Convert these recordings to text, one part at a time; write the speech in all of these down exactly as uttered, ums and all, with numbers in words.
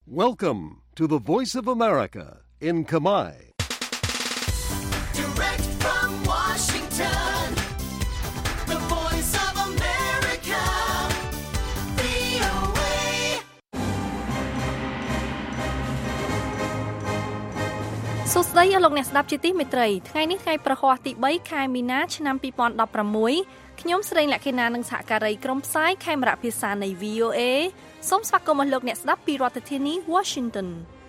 Welcome to the Voice of America in Khmer. Direct from Washington, the Voice of America, វី អូ เอសួស្តីលោកអ្នកស្ដាប់ជាទីមេត្រីថ្ងៃនេះថ្ងៃប្រហ័សទីបីខែមីនាឆ្នាំពីរពាន់ដប់ប្រាំមួយខ្ញុំស្រីលក្ខិណានិងសហការីក្រុមផ្សាយខេមរៈភាសានៃ វី អូ เอ សូមស្វាគមន៍លោកអ្នកស្ដាប់ពីរដ្ឋធានី Washington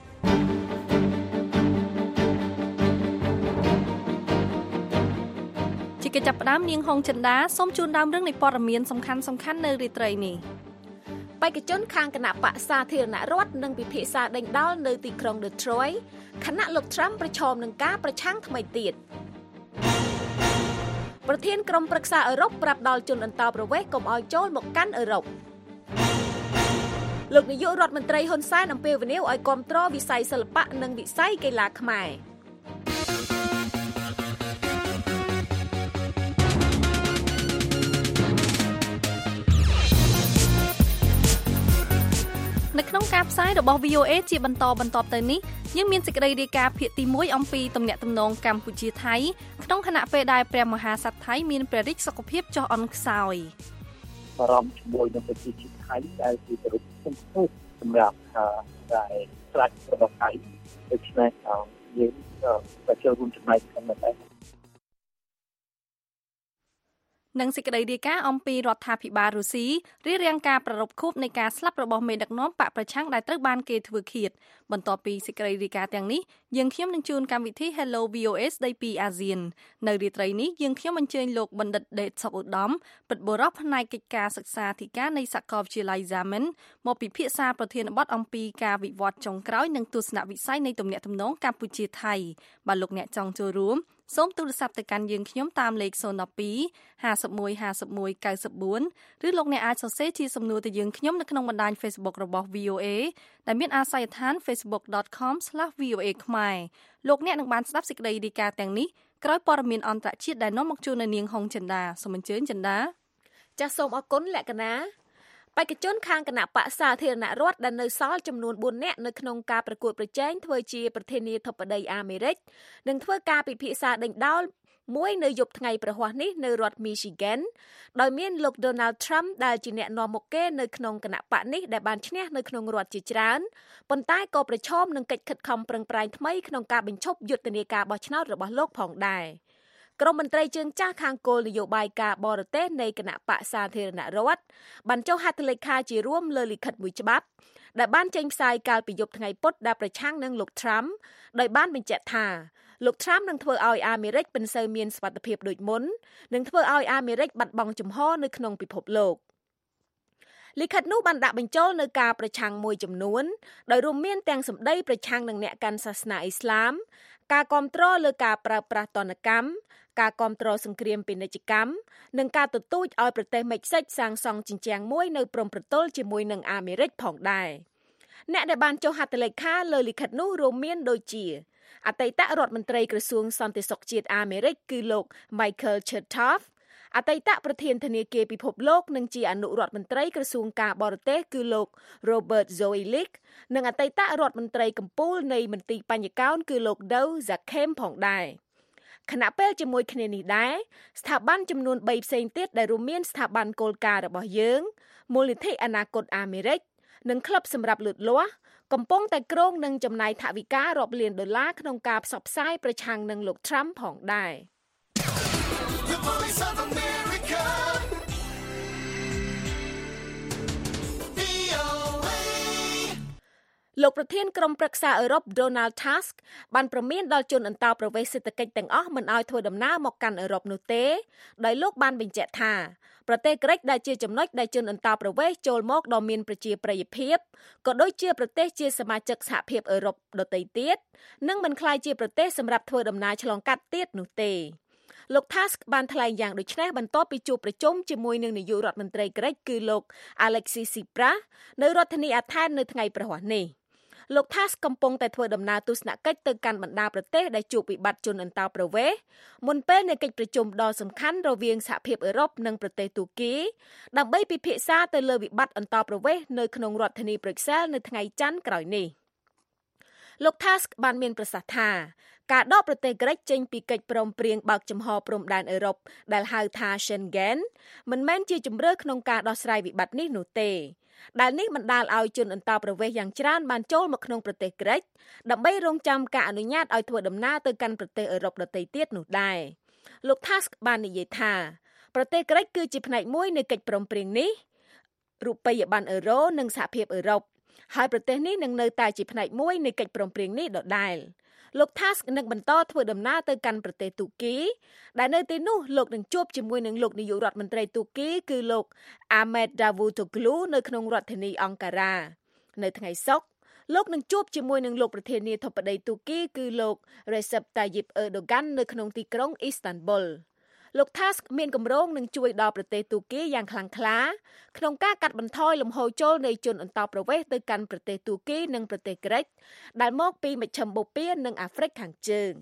ជាកិច្ចចាប់ផ្ដើមនាងហុងចិន្តាសូមជូនដើមរឿងនៃព័ត៌មានសំខាន់សំខាន់នៅរាត្រីនេះបេក្ខជនខាងគណៈបកសាធារណរដ្ឋនឹងពិភាក្សាដេញដោលនៅទីក្រុង Detroit ខណៈលោក Trump ប្រឈមនឹងការប្រឆាំងថ្មីទៀតប្រធានក្រុមប្រឹក្សាអឺរ៉ុបប្រាប់ដល់ជនអន្តោប្រវេសន៍កុំឲ្យចូលមកកាន់អឺរ៉ុបលោកនាយករដ្ឋមន្ត្រីហ៊ុនសែនអំពាវនាវឲ្យគាំទ្រវិស័យសិល្បៈនិងវិស័យកីឡាខ្មែរនៅក្នុងការផ្សាយរបស់ វី អូ เอ ជាបន្តបន្ទាប់ទៅនេះយើងមានសេចក្តីរាយការណ៍ភាគទីមួយអំពីទំនាក់ទំនងកម្ពុជាថៃក្នុងខណៈពេលដែលព្រះមហាក្សត្រថៃមានព្រះរាជសុខភាពចុះអន់ខ្សោយបារម្ភជាមួយនឹងប្រជាជាតិថៃដែលជាប្រទេសសំខាន់សម្រាប់ដែលស្រាច់របស់ថៃដូច្នេះយើងក៏ចូលរួមចំណែកក្នុងនោះដែរនឹងសេចក្តីរាយការណ៍អំពីរដ្ឋាភិបាលរុស្ស៊ីរៀបរៀងការប្រារព្ធខួបនៃការស្លាប់របស់មេដឹកនាំបកប្រឆាំងដែលត្រូវបានគេធ្វើឃាតបន្ទាប់ពីសេចក្តីរាយការណ៍ទាំងនេះយើងខ្ញុំនឹងជួនកម្មវិធី Hello វី អូ เอ ស្ដីពីអាស៊ាននៅរាត្រីនេះយើងខ្ញុំអញ្ជើញលោកបណ្ឌិតដេតសុកឧត្តមពិតបុរសផ្នែកកិច្ចការសិក្សាធិការនៃសាកលវិទ្យាល័យ Xiamen មកពិភាក្សាប្រធានបទអំពីការវិវត្តចុងក្រោយនិងទស្សនវិស័យនៃទំនាក់ទំនងកម្ពុជាថៃបើលោកអ្នកចង់ចូលរួមសូមទូរស័ព្ទទៅកាន់យើងខ្ញុំតាមលេខศูนย์ หนึ่ง สอง ห้า หนึ่ง หนึ่ง ห้า หนึ่ง เก้า สี่ឬលោកអ្នកអាចសរសេរជាសំណួរទៅយើងខ្ញុំនៅក្នុងបណ្ដាញ Facebook របស់ វី អូ เอ ដែលមានអាសយដ្ឋាន facebook dot com slash v o a ខ្មែរលោកអ្នកនឹងបានស្ដាប់សេចក្តីរាយការណ៍ទាំងនេះក្រោយព័ត៌មានអន្តរជាតិដែលនាំមកជូននៅនាងហុងចិន្តាសូមអញ្ជើញចិន្តាចាសសូមអរគុណលក្ខណាបេក្ខជនខាងគណៈបកសាធារណរដ្ឋដែលនៅសល់ចំនួនបួននាក់នៅក្នុងការប្រកួតប្រជែងធ្វើជាប្រធានាធិបតីអាមេរិកនឹងធ្វើការពិភាក្សាដេញដោលមួយនៅយប់ថ្ងៃប្រហ័សនេះនៅរដ្ឋ Michigan ដោយមានលោក Donald Trump ដែលជាអ្នកនាំមុខគេនៅក្នុងគណៈបកនេះដែលបានឈ្នះនៅក្នុងរដ្ឋជាច្រើនប៉ុន្តែក៏ប្រឈមនឹងកិច្ចខិតខំប្រឹងប្រែងថ្មីក្នុងការបញ្ឈប់យុទ្ធនាការបោះឆ្នោតរបស់លោកផងដែរក្រុមមន្ត្រីជើងចាស់ខាងគោលនយោបាយការបរទេសនៃគណៈបកសាធារណរដ្ឋបានចុះហត្ថលេខាជារួមលើលិខិតមួយច្បាប់ដែលបានចេញផ្សាយកាលពីយប់ថ្ងៃពុធដែលប្រឆាំងនឹងលោក Trump ដោយបានបញ្ជាក់ថាលោក Trump នឹងធ្វើឲ្យអាមេរិកមិនសូវមានសុវត្ថិភាពដូចមុននិងធ្វើឲ្យអាមេរិកបាត់បង់ជំហរនៅក្នុងពិភពលោកលិខិតនោះបានដាក់បញ្ចូលនៅការប្រឆាំងមួយចំនួនដោយរួមមានទាំងសម្ដីប្រឆាំងនឹងអ្នកកាន់សាសនាអ៊ីស្លាមការគាំទ្រលើការប្រើប្រាស់ទណ្ឌកម្មការគាំទ្រសង្គ្រាមពាណិជ្ជកម្មនិងការទទូចឲ្យប្រទេសមិចស៊ិកសាងសង់ជញ្ជាំងមួយនៅព្រំប្រទល់ជាមួយនឹងអាមេរិកផងដែរអ្នកដែលបានចុះហត្ថលេខាលើលិខិតនោះរួមមានដូចជាអតីតរដ្ឋមន្ត្រីក្រសួងសន្តិសុខជាតិអាមេរិកគឺលោក Michael Chertoff អតីតប្រធានធនាគារពិភពលោកនិងជាអនុរដ្ឋមន្ត្រីក្រសួងការបរទេសគឺលោក Robert Zoellick និងអតីតរដ្ឋមន្ត្រីកំពូលនៃមន្ទីរបញ្ញកោណគឺលោក Dow Zakem ផងដែរខណៈពេលជាមួយគ្នានេះដែរស្ថាប័នចំនួនបីផ្សេងទៀតដែលរួមមានស្ថាប័នគោលការណ៍របស់យើងមូលនិធិអនាគតអាមេរិកនិងក្លឹបសម្រាប់លូតលាស់កំពុងតែគ្រោងនឹងចំណាយថវិការាប់លានដុល្លារក្នុងការផ្សព្វផ្សាយប្រឆាំងនឹងលោក Trump ផងដែរលោកប្រធានក្រុមប្រឹក្សាអឺរ៉ុប Donald Tusk បានព្រមានដល់ជនអន្តោប្រវេសន៍សេដ្ឋកិច្ចទាំងអស់មិនឲ្យធ្វើដំណើរមកកាន់អឺរ៉ុបនោះទេដោយលោកបានបញ្ជាក់ថាប្រទេសក្រិកដែលជាចំណុចដែលជនអន្តោប្រវេសន៍ចូលមកដ៏មានប្រជាប្រិយភាពក៏ដូចជាប្រទេសជាសមាជិកសហភាពអឺរ៉ុបដទៃទៀតនិងមិនក្លាយជាប្រទេសសម្រាប់ធ្វើដំណើរឆ្លងកាត់ទៀតនោះទេលោក Tusk បានថ្លែងយ៉ាងដូចនេះបន្ទាប់ពីជួបប្រជុំជាមួយនឹងនាយករដ្ឋមន្ត្រីក្រិកគឺលោក Alexis Tsipras នៅរដ្ឋធានី Athens នៅថ្ងៃប្រហ័សនេះលោក Tusk កំពុងតែធ្វើដំណើរទស្សនកិច្ចទៅកាន់បណ្ដាប្រទេសដែលជួបវិបត្តិជនអន្តោប្រវេសន៍មុនពេលនៃកិច្ចប្រជុំដ៏សំខាន់រវាងសហភាពអឺរ៉ុបនិងប្រទេសទូគីដើម្បីពិភាក្សាទៅលើវិបត្តិអន្តោប្រវេសន៍នៅក្នុងរដ្ឋធានីប្រ៊ុយសែលនៅថ្ងៃច័ន្ទក្រោយនេះលោក Tusk បានមានប្រសាសន៍ថាការដកប្រទេសក្រិចចេញពីកិច្ចព្រមព្រៀងបើកចំហព្រំដែនអឺរ៉ុបដែលហៅថា Schengen មិនមែនជាជម្រើសក្នុងការដោះស្រាយវិបត្តិនេះនោះទេដែលនេះបណ្ដាលឲ្យជនអន្តោប្រវេសន៍យ៉ាងច្រើនបានចូលមកក្នុងប្រទេសក្រិចដើម្បីរងចាំការអនុញ្ញាតឲ្យធ្វើដំណើរទៅកាន់ប្រទេសអឺរ៉ុបដទៃទៀតនោះដែរលោក Tusk បាននិយាយថាប្រទេសក្រិចគឺជាផ្នែកមួយនៃកិច្ចព្រមព្រៀងនេះរូបិយប័ណ្ណអឺរ៉ូនិងសហភាពអឺរ៉ុបហើយប្រទេសនេះនឹងនៅតែជាផ្នែកមួយនៃកិច្ចព្រមព្រៀងនេះដដែលលោក Tusk នឹងបន្តធ្វើដំណើរទៅកាន់ប្រទេសទូគីដែលនៅទីនោះលោកនឹងជួបជាមួយនឹងលោកនាយករដ្ឋមន្ត្រីទូគីគឺលោក Ahmed Davutoglu នៅក្នុងរដ្ឋធានីអង្ការ៉ានៅថ្ងៃសុក្រលោកនឹងជួបជាមួយនឹងលោកប្រធានាធិបតីទូគីគឺលោក Recep Tayyip Erdogan នៅក្នុងទីក្រុង Istanbul លោក Tusk មានគម្រោងនឹងជួយដល់ប្រទេសទូគីយ៉ាងខ្លាំងក្លាក្នុងការកាត់បន្ថយលំហូរចូលនៃជនអន្តោប្រវេសន៍ទៅកាន់ប្រទេសទូគីនិងប្រទេសក្រិចដែលមកពីមជ្ឈិមបូព៌ានិងអាហ្វ្រិកខាងជើង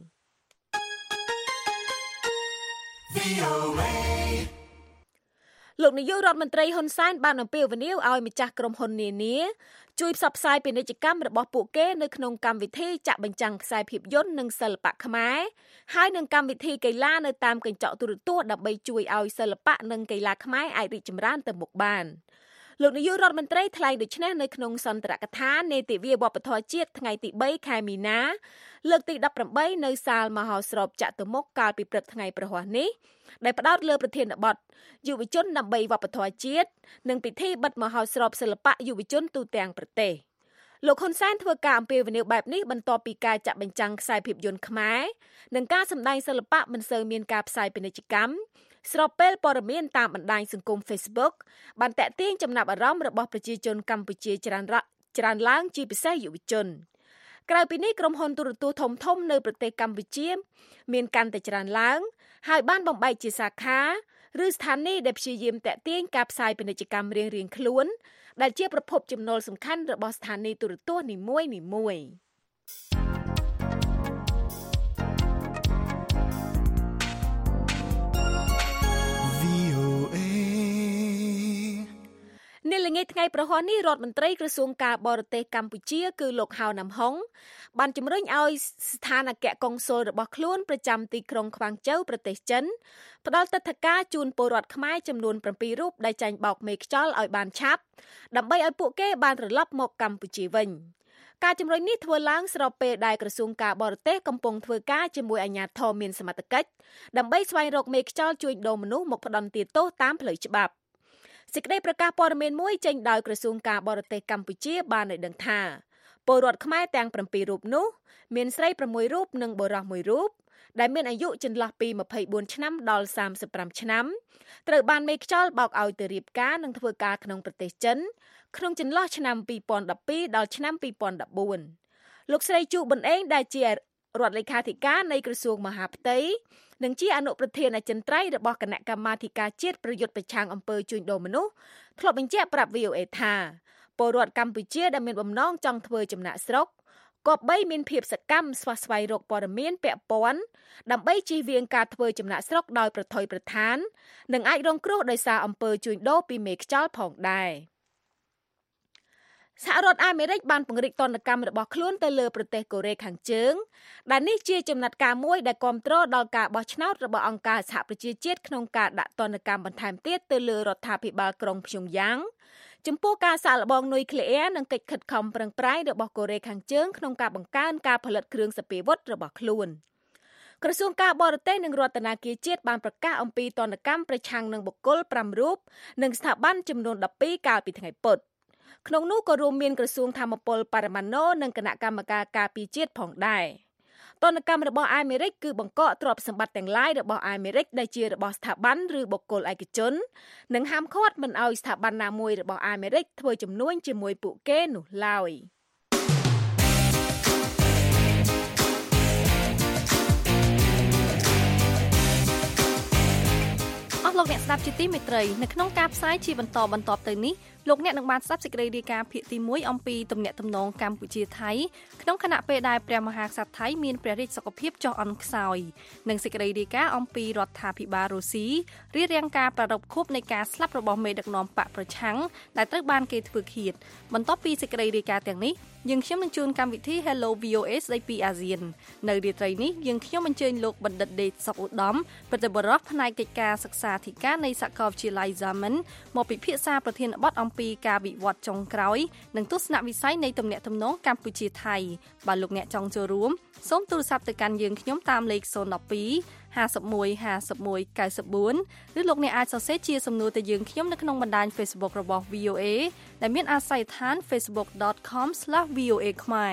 លោកនាយករដ្ឋមន្ត្រីហ៊ុនសែនបានអំពាវនាវឲ្យម្ចាស់ក្រុមហ៊ុននានាជួយផ្សព្វផ្សាយពាណិជ្ជកម្មរបស់ពួកគេនៅក្នុងកម្មវិធីចាក់បញ្ចាំងខ្សែភាពយន្តនិងសិល្បៈខ្មែរហើយនឹងកម្មវិធីកីឡានៅតាមកញ្ចក់ទូរទស្សន៍ដើម្បីជួយឲ្យសិល្បៈនិងកីឡាខ្មែរអាចរីកចម្រើនទៅមុខបានលោកនាយករដ្ឋមន្ត្រីថ្លែងដូចនេះនៅក្នុងសន្ទរកថានេតិវាវប្បធម៌ជាតិថ្ងៃទីបីខែមីនាលើកទីដប់ប្រាំបីនៅសាលមហោស្រពចតុមុខកាលពីព្រឹកថ្ងៃប្រហ័សនេះដែលផ្ដោតលើប្រធានបទយុវជនដើម្បីវប្បធម៌ជាតិនិងពិធីបិទមហោស្រពសិល្បៈយុវជនទូទាំងប្រទេសលោកហ៊ុនសែនធ្វើការអំពាវនាវបែបនេះបន្ទាប់ពីការចាក់បញ្ចាំងខ្សែភាពយន្តខ្មែរនិងការសម្ដែងសិល្បៈមិនសូវមានការផ្សាយពាណិជ្ជកម្មស្របពេលព័ត៌មានតាមបណ្ដាញសង្គម Facebook បានតាក់ទាញចំណាប់អារម្មណ៍របស់ប្រជាជនកម្ពុជាច្រើនច្រើនឡើងជាពិសេសយុវជនក្រៅពីនេះក្រុមហ៊ុនទូរទស្សន៍ធំៗនៅប្រទេសកម្ពុជាមានកាន់តែច្រើនឡើងហើយបានបំបែកជាសាខាឬស្ថានីយ៍ដែលព្យាយាមតាក់ទាញការផ្សាយពាណិជ្ជកម្មរៀងៗខ្លួនដែលជាប្រភពចំណូលសំខាន់របស់ស្ថានីយ៍ទូរទស្សន៍នីមួយៗនៅល្ងាចថ្ងៃប្រហ័សនេះរដ្ឋមន្ត្រីក្រសួងការបរទេសកម្ពុជាគឺលោកហៅណាំហុងបានជំរុញឲ្យស្ថានអគ្គកុងស៊ុលរបស់ខ្លួនប្រចាំទីក្រុងខ្វាងជូវប្រទេសចិនផ្ដល់ទិដ្ឋាការជូនពលរដ្ឋខ្មែរចំនួនប្រាំពីររូបដែលចាញ់បោកមេខ្យល់ឲ្យបានឆាប់ដើម្បីឲ្យពួកគេបានត្រឡប់មកកម្ពុជាវិញការជំរុញនេះធ្វើឡើងស្របពេលដែលក្រសួងការបរទេសកំពុងធ្វើការជាមួយអាជ្ញាធរមានសមត្ថកិច្ចដើម្បីស្វែងរកមេខ្យល់ជួញដូរមនុស្សមកផ្ដន់ទោសតាមផ្លូវច្បាប់សេចក្តីប្រកាសព័ត៌មានមួយចេញដោយក្រសួងការបរទេសកម្ពុជាបានឲ្យដឹងថាពលរដ្ឋខ្មែរទាំងប្រាំពីររូបនោះមានស្រីប្រាំមួយរូបនិងបុរសមួយរូបដែលមានអាយុចន្លោះពីម្ភៃបួនឆ្នាំដល់សាមសិបប្រាំឆ្នាំត្រូវបានមេខ្យល់បោកឲ្យទៅរៀបការនិងធ្វើការក្នុងប្រទេសចិនក្នុងចន្លោះឆ្នាំពីរពាន់ដប់ពីរដល់ឆ្នាំពីរពាន់ដប់បួនលោកស្រីជូប៊ុនអេងដែលជារដ្ឋលេខាធិការនៃក្រសួងមហាផ្ទៃនិងជាអនុប្រធានអចិន្ត្រៃយ៍របស់គណៈកម្មាធិការជាតិប្រយុទ្ធប្រឆាំងអំពើជួញដូរមនុស្សធ្លាប់បញ្ជាក់ប្រាប់ វី អូ អេ ថាពលរដ្ឋកម្ពុជាដែលមានបំណងចង់ធ្វើចំណាកស្រុកគប្បីមានភាពសកម្មស្វះស្វែងរកព័ត៌មានពាក់ព័ន្ធដើម្បីជៀសវាងការធ្វើចំណាកស្រុកដោយប្រថុយប្រថាននិងអាចរងគ្រោះដោយសារអំពើជួញដូរពីមេខ្យល់ផងដែរសហរដ្ឋអាមេរិកបានពង្រីកទណ្ឌកម្មរបស់ខ្លួនទៅលើប្រទេសកូរ៉េខាងជើងដែលនេះជាចំណាត់ការមួយដែលគាំទ្រដល់ការបោះឆ្នោតរបស់អង្គការសហប្រជាជាតិក្នុងការដាក់ទណ្ឌកម្មបន្ថែមទៀតទៅលើរដ្ឋាភិបាលក្រុងព្យុងយ៉ាងចំពោះការសាកល្បងនុយក្លេអ៊ែរនិងកិច្ចខិតខំប្រឹងប្រែងរបស់កូរ៉េខាងជើងក្នុងការបង្កើនការផលិតគ្រឿងសព្វាវុធរបស់ខ្លួនក្រសួងការបរទេសនិងរដ្ឋាភិបាលជាតិបានប្រកាសអំពីទណ្ឌកម្មប្រឆាំងនឹងបុគ្គលប្រាំរូបនិងស្ថាប័នចំនួនដប់ពីរកាលពីថ្ងៃពុធក្នុងនោះក៏រួមមានក្រសួងថាមពលបរិមាណូនិងគណៈកម្មការការពារជាតិផងដែរទណ្ឌកម្មរបស់អាមេរិកគឺបង្កកទ្រព្យសម្បត្តិទាំងឡាយរបស់អាមេរិកដែលជារបស់ស្ថាប័នឬបុគ្គលឯកជននិងហាមឃាត់មិនឲ្យស្ថាប័នណាមួយរបស់អាមេរិកធ្វើជំនួញជាមួយពួកគេនោះឡើយអស់លោកអ្នកស្ដាប់ជាទីមេត្រីនៅក្នុងការផ្សាយជាបន្តបន្ទាប់ទៅនេះលោកអ្នកនឹងបានស្ដាប់សេចក្តីរាយការណ៍ភាគទីមួយអំពីទំនាក់ទំនងកម្ពុជាថៃក្នុងខណៈពេលដែលព្រះមហាក្សត្រថៃមានព្រះរាជសុខភាពចុះអន់ខ្សោយនិងសេចក្តីរាយការណ៍អំពីរដ្ឋាភិបាលរុស្ស៊ីរៀបរៀងការប្រារព្ធខួបនៃការស្លាប់របស់មេដឹកនាំបកប្រឆាំងដែលត្រូវបានគេធ្វើឃាតបន្ទាប់ពីសេចក្តីរាយការណ៍ទាំងនេះយើងខ្ញុំនឹងជួនកម្មវិធី Hello វី អូ เอ ស្ដីពីអាស៊ាននៅរាត្រីនេះយើងខ្ញុំអញ្ជើញលោកបណ្ឌិតដេតសុកឧត្តមប្រតិបត្តិផ្នែកកិច្ចការសិក្សាធិការនៃសាកលវិទ្យាល័យ Zaman មកពិភាក្សាប្រធានបទអំពីការវិវត្តចុងក្រោយនិងទស្សនវិស័យនៃទំនាក់ទំនងកម្ពុជាថៃបើលោកអ្នកចង់ចូលរួមសូមទូរស័ព្ទទៅកាន់យើងខ្ញុំតាមលេខศูนย์ หนึ่ง สอง ห้า หนึ่ง หนึ่ง ห้า หนึ่ง หนึ่ง เก้า สี่ឬលោកអ្នកអាចសរសេរជាសំណួរទៅយើងខ្ញុំនៅក្នុងបណ្ដាញ Facebook របស់ វី អូ เอ ដែលមានអាស័យដ្ឋាន facebook dot com slash v o a ខ្មែរ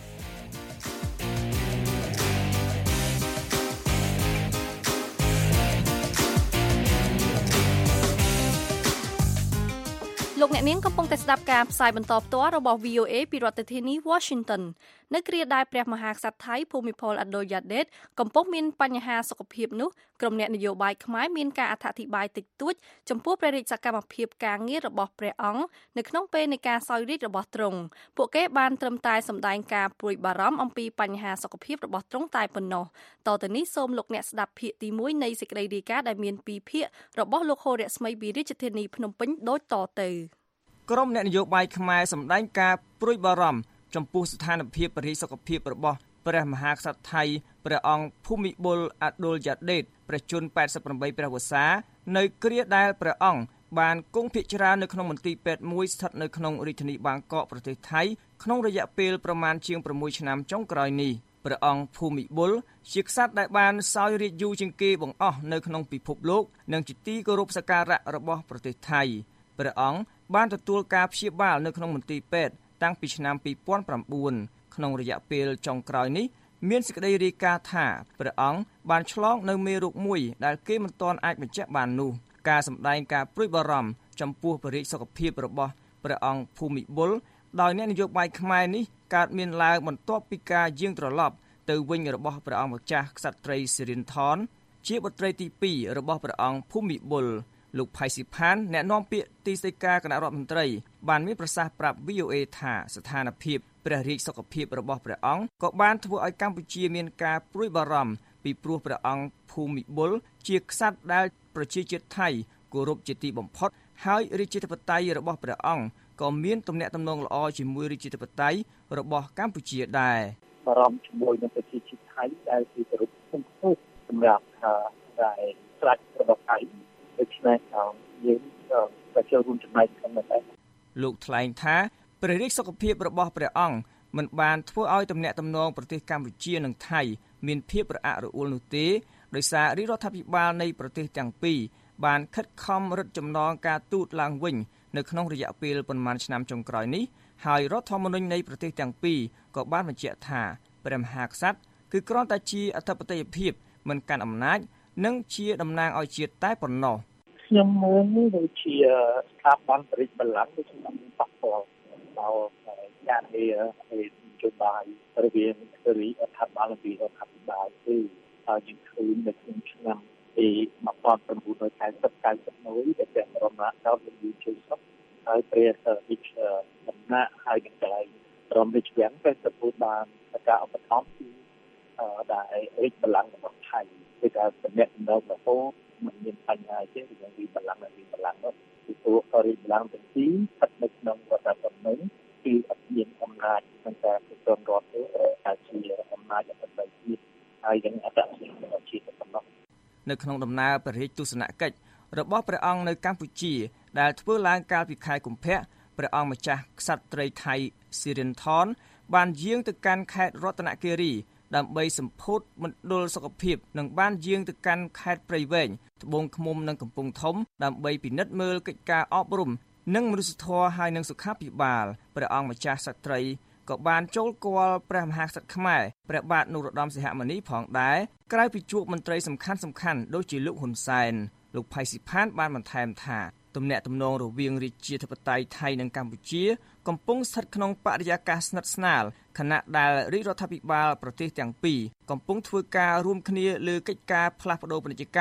លោកអ្នកនាងកំពុងតែស្ដាប់ការផ្សាយបន្តផ្ទាល់របស់ វី អូ เอ ពីរដ្ឋធានី Washington នៅគ្រាដែលព្រះមហាក្សត្រថៃភូមិពលអដូយ៉ាដេតកំពុងមានបញ្ហាសុខភាពនោះក្រុមអ្នកនយោបាយខ្មែរមានការអធិប្បាយតិចតួចចំពោះព្រះរាជសកម្មភាពការងាររបស់ព្រះអង្គនៅក្នុងពេលនៃការសោយរាជ្យរបស់ទ្រង់ពួកគេបានត្រឹមតែសម្ដែងការព្រួយបារម្ភអំពីបញ្ហាសុខភាពរបស់ទ្រង់តែប៉ុណ្ណោះតទៅនេះសូមលោកអ្នកស្ដាប់ភាគទីមួយនៃសេចក្តីរាយការណ៍ដែលមានពីរភាគរបស់លោកហូររស្មីពីរាជធានីភ្នំពេញដូចតទៅក្រុមអ្នកនយោបាយខ្មែរសម្ដែងការព្រួយបារម្ភចំពោះស្ថានភាពបរិសុខភាពរបស់ព្រះមហាក្សត្រថៃព្រះអង្គភូមិបុលអាដូលយ៉ាដេតព្រះជន្ម แปดสิบแปด ព្រះវស្សានៅគ្រាដែលព្រះអង្គបានគង់ភៀសច្រើននៅក្នុងមន្ទីរពេទ្យមួយស្ថិតនៅក្នុងរាជធានីបាងកកប្រទេសថៃក្នុងរយៈពេលប្រមាណជាង6ឆ្នាំចុងក្រោយនេះព្រះអង្គភូមិបុលជាក្សត្រដែលបានសោយរាជ្យយូរជាងគេបង្អស់នៅក្នុងពិភពលោកនិងជាទីគោរពសក្ការៈរបស់ប្រទេសថៃព្រះអង្គបានទទួលការព្យាបាលនៅក្នុងមន្ទីរពេទ្យតាំងពីឆ្នាំពីរពាន់ប្រាំបួនក្នុងរយៈពេលចុងក្រោយនេះមានសេចក្តីរាយការណ៍ថាព្រះអង្គបានឆ្លងនៅមេរោគមួយដែលគេមិនទាន់អាចបញ្ជាក់បាននោះការសម្ដែងការព្រួយបារម្ភចំពោះបរិយាសុខភាពរបស់ព្រះអង្គភូមិបុលដោយអ្នកនយោបាយខ្មែរនេះកើតមានឡើងបន្ទាប់ពីការយាងត្រឡប់ទៅវិញរបស់ព្រះអង្គម្ចាស់ក្សត្រីសិរិនធនជាបុត្រីទីពីររបស់ព្រះអង្គភូមិបុលលោកផៃស៊ីផានអ្នកនាំពាក្យទីស្តីការគណៈរដ្ឋមន្ត្រីបានមានប្រសាសន៍ប្រាប់ វី អូ เอ ថាស្ថានភាពព្រះរាជសុខភាពរបស់ព្រះអង្គក៏បានធ្វើឲ្យកម្ពុជាមានការព្រួយបារម្ភពីព្រោះព្រះអង្គភូមិបុលជាក្សត្រដែលប្រជាជាតិថៃគោរពជាទីបំផុតហើយរាជាធិបតេយ្យរបស់ព្រះអង្គក៏មានទំនាក់ទំនងល្អជាមួយរាជាធិបតេយ្យរបស់កម្ពុជាដែរបារម្ភជាមួយនឹងប្រជាជាតិថៃដែលជាគោរពសំខាន់សម្រាប់ដែលស្ដេចរបស់ថៃដូច្នេះយើងក៏ចូលរួមចំណែកក្នុងនេះលោកថ្លែងថាព្រះរាជសុខភាពរបស់ព្រះអង្គមិនបានធ្វើឲ្យទំនាក់ទំនងប្រទេសកម្ពុជានិងថៃមានភាពរអាក់រអួលនោះទេដោយសាររាជរដ្ឋាភិបាលនៃប្រទេសទាំងពីរបានខិតខំរឹតចំណងការទូតឡើងវិញនៅក្នុងរយៈពេលប៉ុន្មានឆ្នាំចុងក្រោយនេះហើយរដ្ឋធម្មនុញ្ញនៃប្រទេសទាំងពីរក៏បានបញ្ជាក់ថាព្រះមហាក្សត្រគឺគ្រាន់តែជាអធិបតេយ្យភាពមិនកាន់អំណាចនិងជាតំណាងឲ្យជាតិតែប៉ុណ្ណោះខ្ញុំមើលនេះដូចជាស្ថាប័នរាជបល្ល័ង្កដូចជាប៉ះពាល់ដល់ការងារនៃនយោបាយរវាងរាជរដ្ឋាភិបាលនិងរដ្ឋាភិបាលគឺហើយយើងឃើញនៅក្នុងឆ្នាំពីmột nghìn chín trăm chín mươi mộtដែលព្រះបរមនាថដល់លោកយូជុសុខហើយព្រះរាជដំណាក់ហើយនឹងកន្លែងព្រមរាជវាំងក៏ទទួលបានការឧបត្ថម្ភពីដែលរាជបល្ល័ង្ករបស់ថៃគឺការតំណាក់តំណងរហូតមិនមានបញ្ហាទេក្នុងវិបល្ល័ង្កវិបល្ល័ង្កនោះពីព្រោះរាជបល្ល័ង្កទាំងពីរស្ថិតនៅក្នុងរដ្ឋធម្មនុញ្ញគឺអត់មានអំណាចក្នុងការគ្រប់គ្រងរដ្ឋទេតែជាអំណាចអធិបតេយ្យភាពហើយនឹងអត្តសញ្ញាណជាតិប៉ុណ្ណោះនៅក្នុងដំណើរព្រះរាជទស្សនកិច្ចរបស់ព្រះអង្គនៅកម្ពុជាដែលធ្វើឡើងកាលពីខែកុម្ភៈព្រះអង្គម្ចាស់ក្សត្រីថៃសិរិនធនបានយាងទៅកាន់ខេត្តរតនគិរីដើម្បីសម្ពោធមណ្ឌលសុខភាពនិងបានយាងទៅកាន់ខេត្តព្រៃវែងត្បូងឃ្មុំនិងកំពង់ធំដើម្បីពិនិត្យមើលកិច្ចការអប់រំនិងមនុស្សធម៌ហើយនិងសុខាភិបាលព្រះអង្គម្ចាស់ក្សត្រីក៏បានចូលគាល់ព្រះមហាក្សត្រខ្មែរព្រះបាទនរោត្តមសីហមុនីផងដែរក្រៅពីជួបមន្ត្រីសំខាន់សំខាន់ដូចជាលោកហ៊ុនសែនលោកផៃស៊ីផានបានបន្ថែមថាទំនាក់ទំនងរវាងរាជាធិបតេយ្យថៃនិងកម្ពុជាកំពុងស្ថិតក្នុងបរិយាកាសស្និទ្ធស្នាលខណៈដែលរាជរដ្ឋាភិបាលប្រទេសទាំងពីរកំពុងធ្វើការរួមគ្នាលើកិច្ចការផ្លាស់ប្តូរពាណិជ្ជកម្ម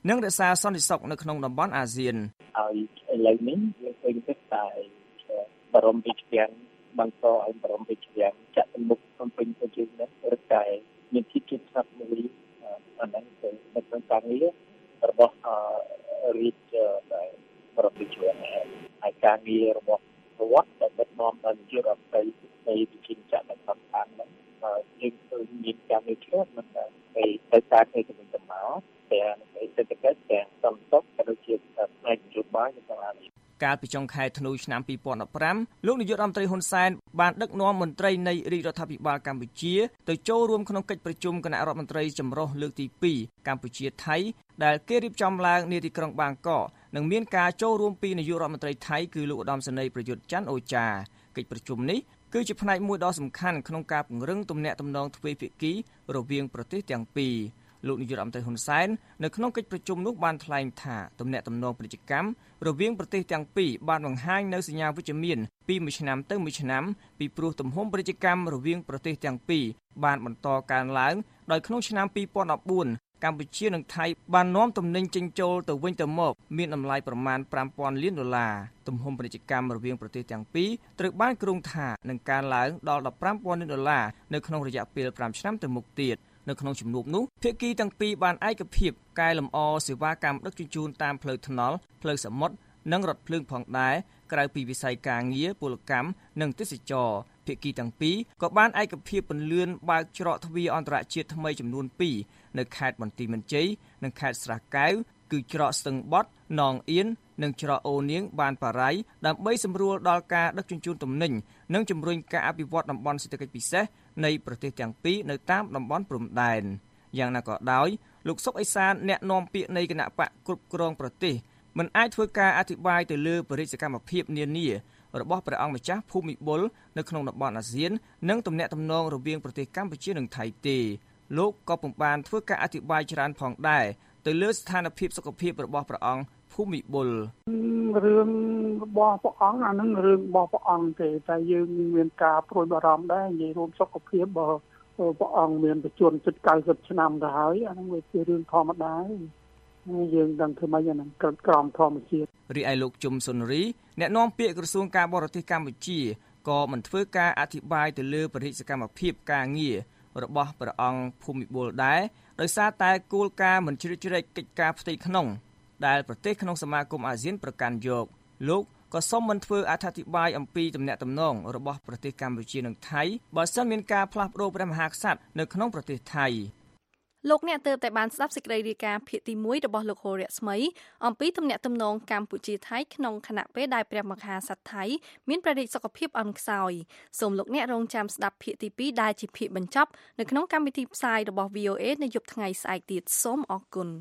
និងរក្សាសន្តិសុខនៅក្នុងតំបន់អាស៊ានហើយឥឡូវនេះយើងឃើញថាតែបរមវិទ្យាបង្កឲ្យបរមវិទ្យាចាក់ទៅមុខក្នុងពេញទៅជាងនេះឬតែមានទីជិតស្រាប់មួយអាហ្នឹងគឺនៅក្នុងការងាររបស់រាជបរមវិទ្យាហើយការងាររបស់រដ្ឋដែលដឹកនាំដោយនាយករដ្ឋមន្ត្រីនៃវិជាចាក់នៅក្នុងខាងហ្នឹងយើងឃើញមានការងារច្រើនមិនតែទៅការងារទៅវិញទៅមកទាំងសេដ្ឋកិច្ចទាំងសន្តិសុខក៏ដូចជាផ្នែកនយោបាយនិងទាំងឡាយកាលពីចុងខែធ្នូឆ្នាំពីរពាន់ដប់ប្រាំលោកនាយករដ្ឋមន្ត្រីហ៊ុនសែនបានដឹកនាំមន្ត្រីនៃរាជរដ្ឋាភិបាលកម្ពុជាទៅចូលរួមក្នុងកិច្ចប្រជុំគណៈរដ្ឋមន្ត្រីចម្រុះលើកទីពីរកម្ពុជាថៃដែលគេរៀបចំឡើងនាទីក្រុងបាងកកនិងមានការចូលរួមពីនាយករដ្ឋមន្ត្រីថៃគឺលោកឧត្តមសេនីយ៍ប្រយុទ្ធច័ន្ទអូចាកិច្ចប្រជុំនេះគឺជាផ្នែកមួយដ៏សំខាន់ក្នុងការពង្រឹងទំនាក់ទំនងទ្វេភាគីរវាងប្រទេសទាំងពីរលោកនាយករដ្ឋមន្ត្រីហ៊ុនសែននៅក្នុងកិច្ចប្រជុំនោះបានថ្លែងថាទំនាក់ទំនងពាណិជ្ជកម្មរវាងប្រទេសទាំងពីរបានបង្ហាញនូវសញ្ញាវិជ្ជមានពីមួយឆ្នាំទៅមួយឆ្នាំពីព្រោះទំហំពាណិជ្ជកម្មរវាងប្រទេសទាំងពីរបានបន្តកើនឡើងដោយក្នុងឆ្នាំពីរពាន់ដប់បួនកម្ពុជានិងថៃបាននាំទំនិញចេញចូលទៅវិញទៅមកមានតម្លៃប្រមាណប្រាំពាន់លានដុល្លារទំហំពាណិជ្ជកម្មរវាងប្រទេសទាំងពីរត្រូវបានគ្រោងថានឹងកើនឡើងដល់ដប់ប្រាំពាន់លានដុល្លារនៅក្នុងរយៈពេលប្រាំឆ្នាំទៅមុខទៀតនៅក្នុងជំនួបនោះភាគីទាំងពីរបានឯកភាពកែលម្អសេវាកម្មដឹកជញ្ជូនតាមផ្លូវថ្នល់ផ្លូវសមុទ្រនិងរថភ្លើងផងដែរក្រៅពីវិស័យការងារពលកម្មនិងទេសចរភាគីទាំងពីរក៏បានឯកភាពពន្លឿនបើកច្រកទ្វារអន្តរជាតិថ្មីចំនួនពីរនៅខេត្តបន្ទាយមានជ័យនិងខេត្តស្រះកែវគឺច្រកស្ទឹងបត់នងអៀននិងច្រកអូនាងបានបារាយដើម្បីសម្រួលដល់ការដឹកជញ្ជូនទំនិញនិងជំរុញការអភិវឌ្ឍតំបន់សេដ្ឋកិច្ចពិសេសនៃប្រទេសទាំងពីរនៅតាមតំបន់ព្រំដែនយ៉ាងណាក៏ដោយលោកសុកអេសានអ្នកនាំពាក្យនៃគណៈបកគ្រប់គ្រងប្រទេសមិនអាចធ្វើការអធិប្បាយទៅលើបរិយាសកម្មភាពនានារបស់ព្រះអង្គម្ចាស់ភូមិបុលនៅក្នុងតំបន់អាស៊ាននិងទំនាក់ទំនងរវាងប្រទេសកម្ពុជានិងថៃទេលោកក៏ពុំបានធ្វើការអធិប្បាយច្រើនផងដែរទៅលើស្ថានភាពសុខភាពរបស់ព្រះអង្គភូមិបុលរឿងរបស់ព្រះអង្គអានឹងរឿងរបស់ព្រះអង្គទេតែយើងមានការព្រួយបារម្ភដែរនិយាយរួមសុខភាពរបស់ព្រះអង្គមានបច្ចុប្បន្នជិតเก้าสิบឆ្នាំទៅហើយអានឹងវាជារឿងធម្មតាយើងដឹងធ្វើម៉េចអានឹងក្រមធម្មជាតិរីឯលោកជុំសុនរីអ្នកនាំពាក្យក្រសួងការបរទេសកម្ពុជាក៏មិនធ្វើការអធិប្បាយទៅលើបរិយាកម្មភាពការងាររបស់ព្រះអង្គភូមិបុលដែរដោយសារតែគោលការណ៍មិនជ្រៀតជ្រែកកិច្ចការផ្ទៃក្នុងដែលប្រទេសក្នុងសមាគមអាស៊ានប្រកាន់យកលោកក៏សូមមិនធ្វើអត្ថាធិប្បាយអំពីទំនាក់ទំនងរបស់ប្រទេសកម្ពុជានិងថៃបើសិនមានការផ្លាស់ប្តូរព្រះមហាក្សត្រនៅក្នុងប្រទេសថៃលោកអ្នកទើបតែបានស្ដាប់សេចក្តីរាយការណ៍ភាគទីមួយរបស់លោកហូររស្មីអំពីទំនាក់ទំនងកម្ពុជាថៃក្នុងខណៈពេលដែលព្រះមហាក្សត្រថៃមានព្រះរាជសុខភាពអន់ខ្សោយសូមលោកអ្នករងចាំស្ដាប់ភាគទីពីរដែលជាភាគបញ្ចប់នៅក្នុងកម្មវិធីផ្សាយរបស់ វី អូ អេ នៅយប់ថ្ងៃស្អែកទៀតសូមអរគុណ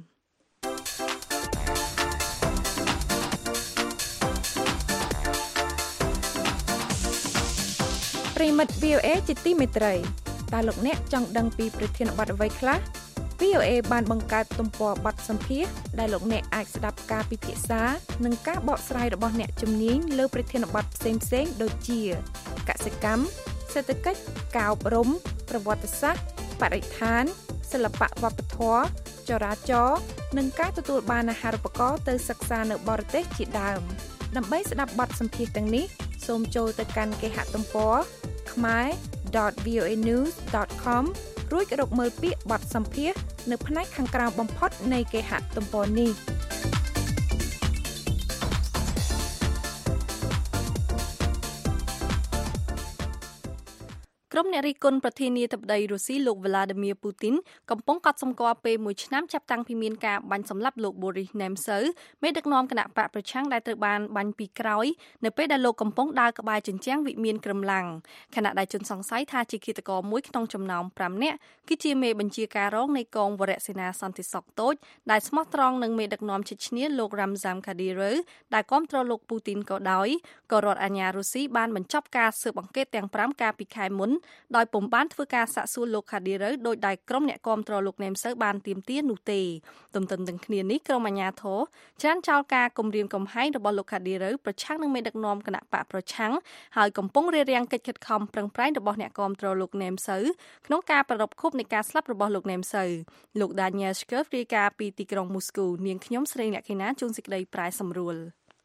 ប្រិមិត្ត វី អូ អេ ជាទីមេត្រីតើលោកអ្នកចង់ដឹងពីប្រធានបទអ្វីខ្លះ វី អូ អេ បានបង្កើតទំព័របទសម្ភាសន៍ដែលលោកអ្នកអាចស្ដាប់ការពិភាក្សានិងការបកស្រាយរបស់អ្នកជំនាញលើប្រធានបទផ្សេងៗដូចជាកសិកម្មសេដ្ឋកិច្ចការអប់រំប្រវត្តិសាស្ត្របរិស្ថានសិល្បៈវប្បធម៌ចរាចរណ៍និងការទទួលបានអាហារូបករណ៍ទៅសិក្សានៅបរទេសជាដើមដើម្បីស្ដាប់បទសម្ភាសន៍ទាំងនេះសូមចូលទៅកាន់គេហទំព័រ khmer dot v o a news dot com រួចរកមើលពាក្យបទសម្ភាសន៍នៅផ្នែកខាងក្រោមបំផុតនៃគេហទំព័រនេះក្រុមអ្នករិះគន់ប្រធានាធិបតីរុស្ស៊ីលោក Vladimir Putin កំពុងកត់សម្គាល់ពេលមួយឆ្នាំចាប់តាំងពីមានការបាញ់សម្លាប់លោក Boris Nemtsov មេដឹកនាំគណៈបកប្រឆាំងដែលត្រូវបានបាញ់ពីក្រោយនៅពេលដែលលោកកំពុងដើរក្បែរជញ្ជាំងវិមានក្រំឡាំងខណៈដែលជនសង្ស័យថាជាឃាតករមួយក្នុងចំណោមប្រាំនាក់គឺជាមេបញ្ជាការរងនៃកងវរសេនាសន្តិសុខតូចដែលស្មោះត្រង់នឹងមេដឹកនាំជិតឈ្នះលោក Ramzan Kadyrov ដែលគាំទ្រលោក Putin ក៏ដោយក៏រដ្ឋអាជ្ញារុស្ស៊ីបានបញ្ចប់ការស៊ើបអង្កេតទាំងប្រាំកាលពីខែមុនដោយពុំបានធ្វើការសាកសួរលោក Khadirow ដោយដែលក្រុមអ្នកគាំទ្រលោកណែមសៅបានទាមទារនោះទេទន្ទឹមនឹងគ្នានេះក្រុមអាជ្ញាធរច្រានចោលការគំរាមកំហែងរបស់លោក Khadirow ប្រឆាំងនឹងមេដឹកនាំគណៈបកប្រឆាំងហើយកំពុងរារាំងកិច្ចខិតខំប្រឹងប្រែងរបស់អ្នកគាំទ្រលោកណែមសៅក្នុងការប្រារព្ធខួបនៃការស្លាប់របស់លោកណែមសៅលោក Daniel Shkov រាយការណ៍ពីទីក្រុងមូស្គូនាងខ្ញុំស្រីអ្នកខេណាជួនសេចក្តីប្រាយសម្រួល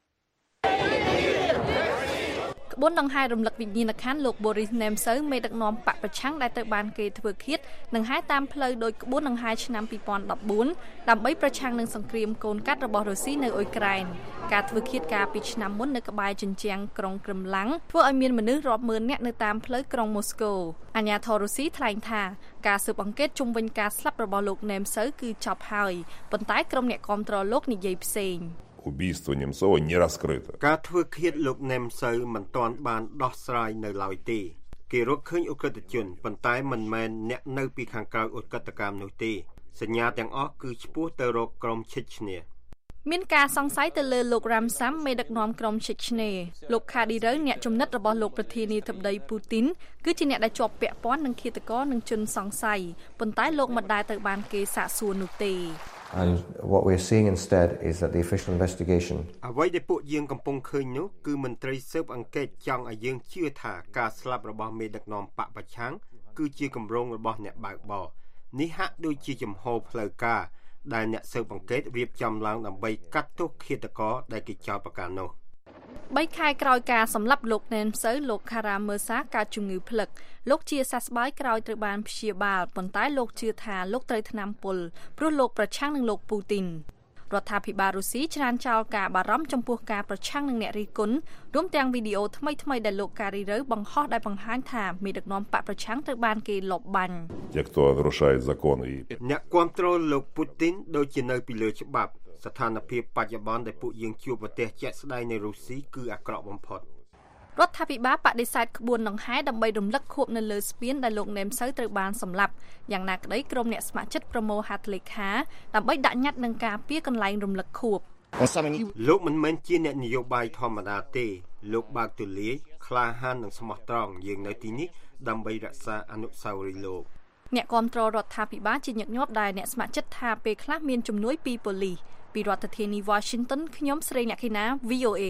ក្បួនដង្ហែរំលឹកវិញ្ញាណក្ខន្ធលោក Boris Nemtsov មេដឹកនាំបកប្រឆាំងដែលត្រូវបានគេធ្វើឃាតនឹងហែតាមផ្លូវដោយក្បួនដង្ហែឆ្នាំពីរពាន់ដប់បួនដើម្បីប្រឆាំងនឹងសង្គ្រាមកូនកាត់របស់រុស្ស៊ីនៅអ៊ុយក្រែនការធ្វើឃាតកាលពីឆ្នាំមុននៅក្បែរជញ្ជាំងក្រុងក្រឹមឡាំងធ្វើឲ្យមានមនុស្សរាប់ម៉ឺននាក់នៅតាមផ្លូវក្រុងមូស្គូអាជ្ញាធររុស្ស៊ីថ្លែងថាការស៊ើបអង្កេតជុំវិញការស្លាប់របស់លោក Nemtsov គឺចប់ហើយប៉ុន្តែក្រុមអ្នកគាំទ្រលោកនិយាយផ្សេង Убийство Немцова не раскрыто. ការធ្វើឃាតលោកណែមសៅមិនទាន់បានដោះស្រាយនៅឡើយទេគេរកឃើញអ ுக ្រិតជនប៉ុន្តែមិនមែនអ្នកនៅពីខាងក្រៅអ ுக ្រិតកម្មនោះទេសញ្ញាទាំងអស់គឺឆ្ពោះទៅរកក្រុមឈិតឈ្នះមានការសង្ស័យទៅលើលោក Ramsam មេដឹកនាំក្រុមឈិតឈ្នះលោក Khadirow អ្នកជំនិតរបស់លោកប្រធានាធិបតី Putin គឺជាអ្នកដែលជាប់ពាក់ព័ន្ធនឹងឃាតករនិងជនសង្ស័យប៉ុន្តែលោកមិនដែលទៅបានគេសាកសួរនោះទេ And what we're seeing instead is that the official investigation អ្វីដែលពួកយើងកំពុងឃើញនោះគឺមន្ត្រីស៊ើបអង្កេតចង់ឲ្យយើងជឿថាការស្លាប់របស់មេដឹកនាំបកប្រឆាំងគឺជាគម្រោងរបស់អ្នកបើកបរនេះហាក់ដូចជាចំហផ្លូវការដែលអ្នកស៊ើបអង្កេតរៀបចំឡើងដើម្បីកាត់ទោសឃាតករដែលគេចោទប្រកាន់នោះបីខែក្រោយការសម្លាប់លោកណែមសៅលោក Kara-Murza កើតជំងឺភ្លឹកលោកជាសះស្បើយក្រោយត្រូវបានព្យាបាលប៉ុន្តែលោកជឿថាលោកត្រូវថ្នាំពុលព្រោះលោកប្រឆាំងនឹងលោកពូទីនរដ្ឋាភិបាលរុស្ស៊ីច្រានចោលការបារម្ភចំពោះការប្រឆាំងនឹងអ្នករិះគន់រួមទាំងវីដេអូថ្មីៗដែលលោក Khadirow បង្ហោះដែលបង្ហាញថាមេដឹកនាំបកប្រឆាំងត្រូវបានគេលបបាញ់អ្នកគាំទ្រលោកពូទីនដូចជានៅពីលើច្បាប់ស្ថានភាពបច្ចុប្បន្នដែលពួកយើងជួបប្រទេសជាក់ស្ដែងនៅរុស្ស៊ីគឺអាក្រក់បំផុតរដ្ឋាភិបាលបដិសេធក្បួនដង្ហែដើម្បីរំលឹកខួបនៅលើស្ពានដែលលោកណែមសៅត្រូវបានសម្លាប់យ៉ាងណាក្តីក្រុមអ្នកស្ម័គ្រចិត្តប្រមូលហត្ថលេខាដើម្បីដាក់ញត្តិនឹងការពារកន្លែងរំលឹកខួបលោកមិនមែនជាអ្នកនយោបាយធម្មតាទេលោកបើកទូលាយក្លាហាននិងស្មោះត្រង់យើងនៅទីនេះដើម្បីរក្សាអនុស្សាវរីយ៍លោកអ្នកគាំទ្ររដ្ឋាភិបាលជាញឹកញាប់ដែលអ្នកស្ម័គ្រចិត្តថាពេលខ្លះមានជំនួយពីប៉ូលីសពីរដ្ឋធានី Washington ខ្ញុំស្រីអ្នកខេណា V O A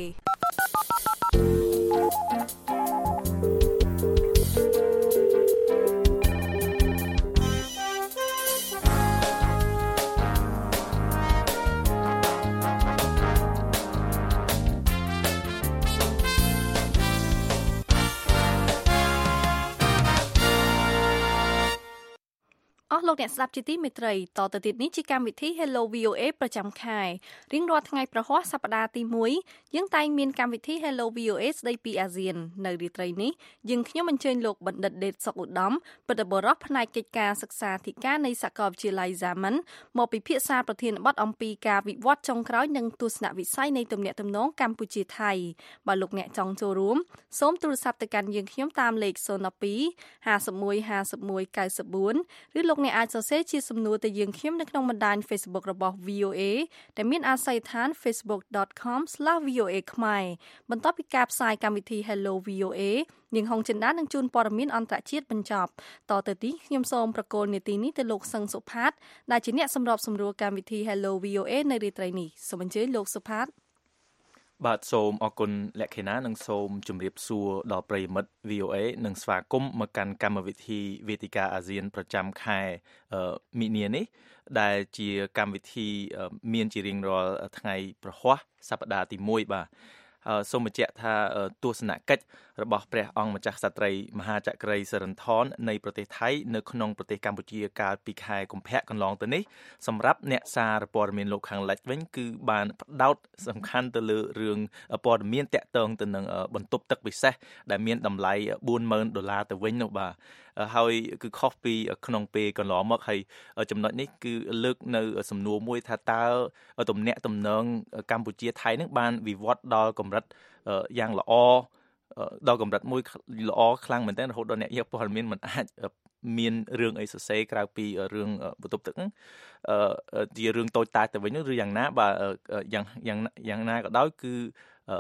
អស់លោកអ្នកស្ដាប់ជាទីមេត្រីតទៅទៀតនេះជាកម្មវិធី Hello វី អូ เอ ប្រចាំខែរៀងរាល់ថ្ងៃប្រហ័សសប្តាហ៍ទីមួយយើងតែងមានកម្មវិធី Hello វី អូ เอ ស្ដីពីអាស៊ាននៅរាត្រីនេះយើងខ្ញុំអញ្ជើញលោកបណ្ឌិតដេតសុកឧត្តមបដិបរោះផ្នែកកិច្ចការសិក្សាធិការនៃសាកលវិទ្យាល័យ Zaman មកពិភាក្សាប្រធានបទអំពីការវិវត្តចុងក្រោយនិងទស្សនវិស័យនៃទំនាក់ទំនងកម្ពុជាថៃបើលោកអ្នកចង់ចូលរួមសូមទូរស័ព្ទទៅកាន់យើងខ្ញុំតាមលេខศูนย์ ពីរ ห้าสิบเอ็ด ห้าสิบเอ็ด เก้าสิบสี่ឬលោកអ្នកអាចសរសេរជាសំណួរទៅយើងខ្ញុំនៅក្នុងបណ្ដាញ Facebook របស់ V O A ដែលមានអាស័យដ្ឋាន facebook dot com slash v o a ខ្មែរបន្ទាប់ពីការផ្សាយកម្មវិធី Hello វី អូ เอ នាងហុងចិន្តានឹងជូនព័ត៌មានអន្តរជាតិបញ្ចប់តទៅទីខ្ញុំសូមប្រកូលនាទីនេះទៅលោកសឹងសុផាតដែលជាអ្នកសម្របសម្រួលកម្មវិធី Hello វី អូ เอ នៅរាត្រីនេះសូមអញ្ជើញលោកសុផាតបាទសូមអរគុណលក្ខិណានិងសូមជម្រាបសួរដល់ប្រិយមិត្ត V O A និងស្វាគមន៍មកកាន់កម្មវិធីវេទិកាអាស៊ានប្រចាំខែមីនានេះដែលជាកម្មវិធីមានជារៀងរាល់ថ្ងៃប្រហ័សសប្តាហ៍ទីមួយបាទសូមបញ្ជាក់ថាទស្សនកិច្ចរបស់ព្រះអង្គម្ចាស់ក្សត្រីមហាចក្រៃសិរិន្ធននៃប្រទេសថៃនៅក្នុងប្រទេសកម្ពុជាកាលពីខែកុម្ភៈកន្លងទៅនេះសម្រាប់អ្នកសារព័ត៌មានលោកខាងលិចវិញគឺបានផ្ដោតសំខាន់ទៅលើរឿងព័ត៌មានតាក់ទងទៅនឹងបន្ទប់ទឹកពិសេសដែលមានតម្លៃបួនម៉ឺនដុល្លារទៅវិញនោះបាទហើយគឺខុសពីក្នុងពេលកន្លងមកហើយចំណុចនេះគឺលើកនៅសំណួរមួយថាតើទំនាក់ទំនងកម្ពុជាថៃនឹងបានវិវត្តដល់កម្រិតយ៉ាងល្អដល់កម្រិតមួយល្អខ្លាំងមែនទែនរហូតដល់អ្នកយកព័ត៌មានមិនអាចមានរឿងអីសរសេរក្រៅពីរឿងបន្ទប់ទឹកហ្នឹងជារឿងតូចតាចទៅវិញឬយ៉ាងណាបាទយ៉ាងយ៉ាងយ៉ាងណាក៏ដោយគឺ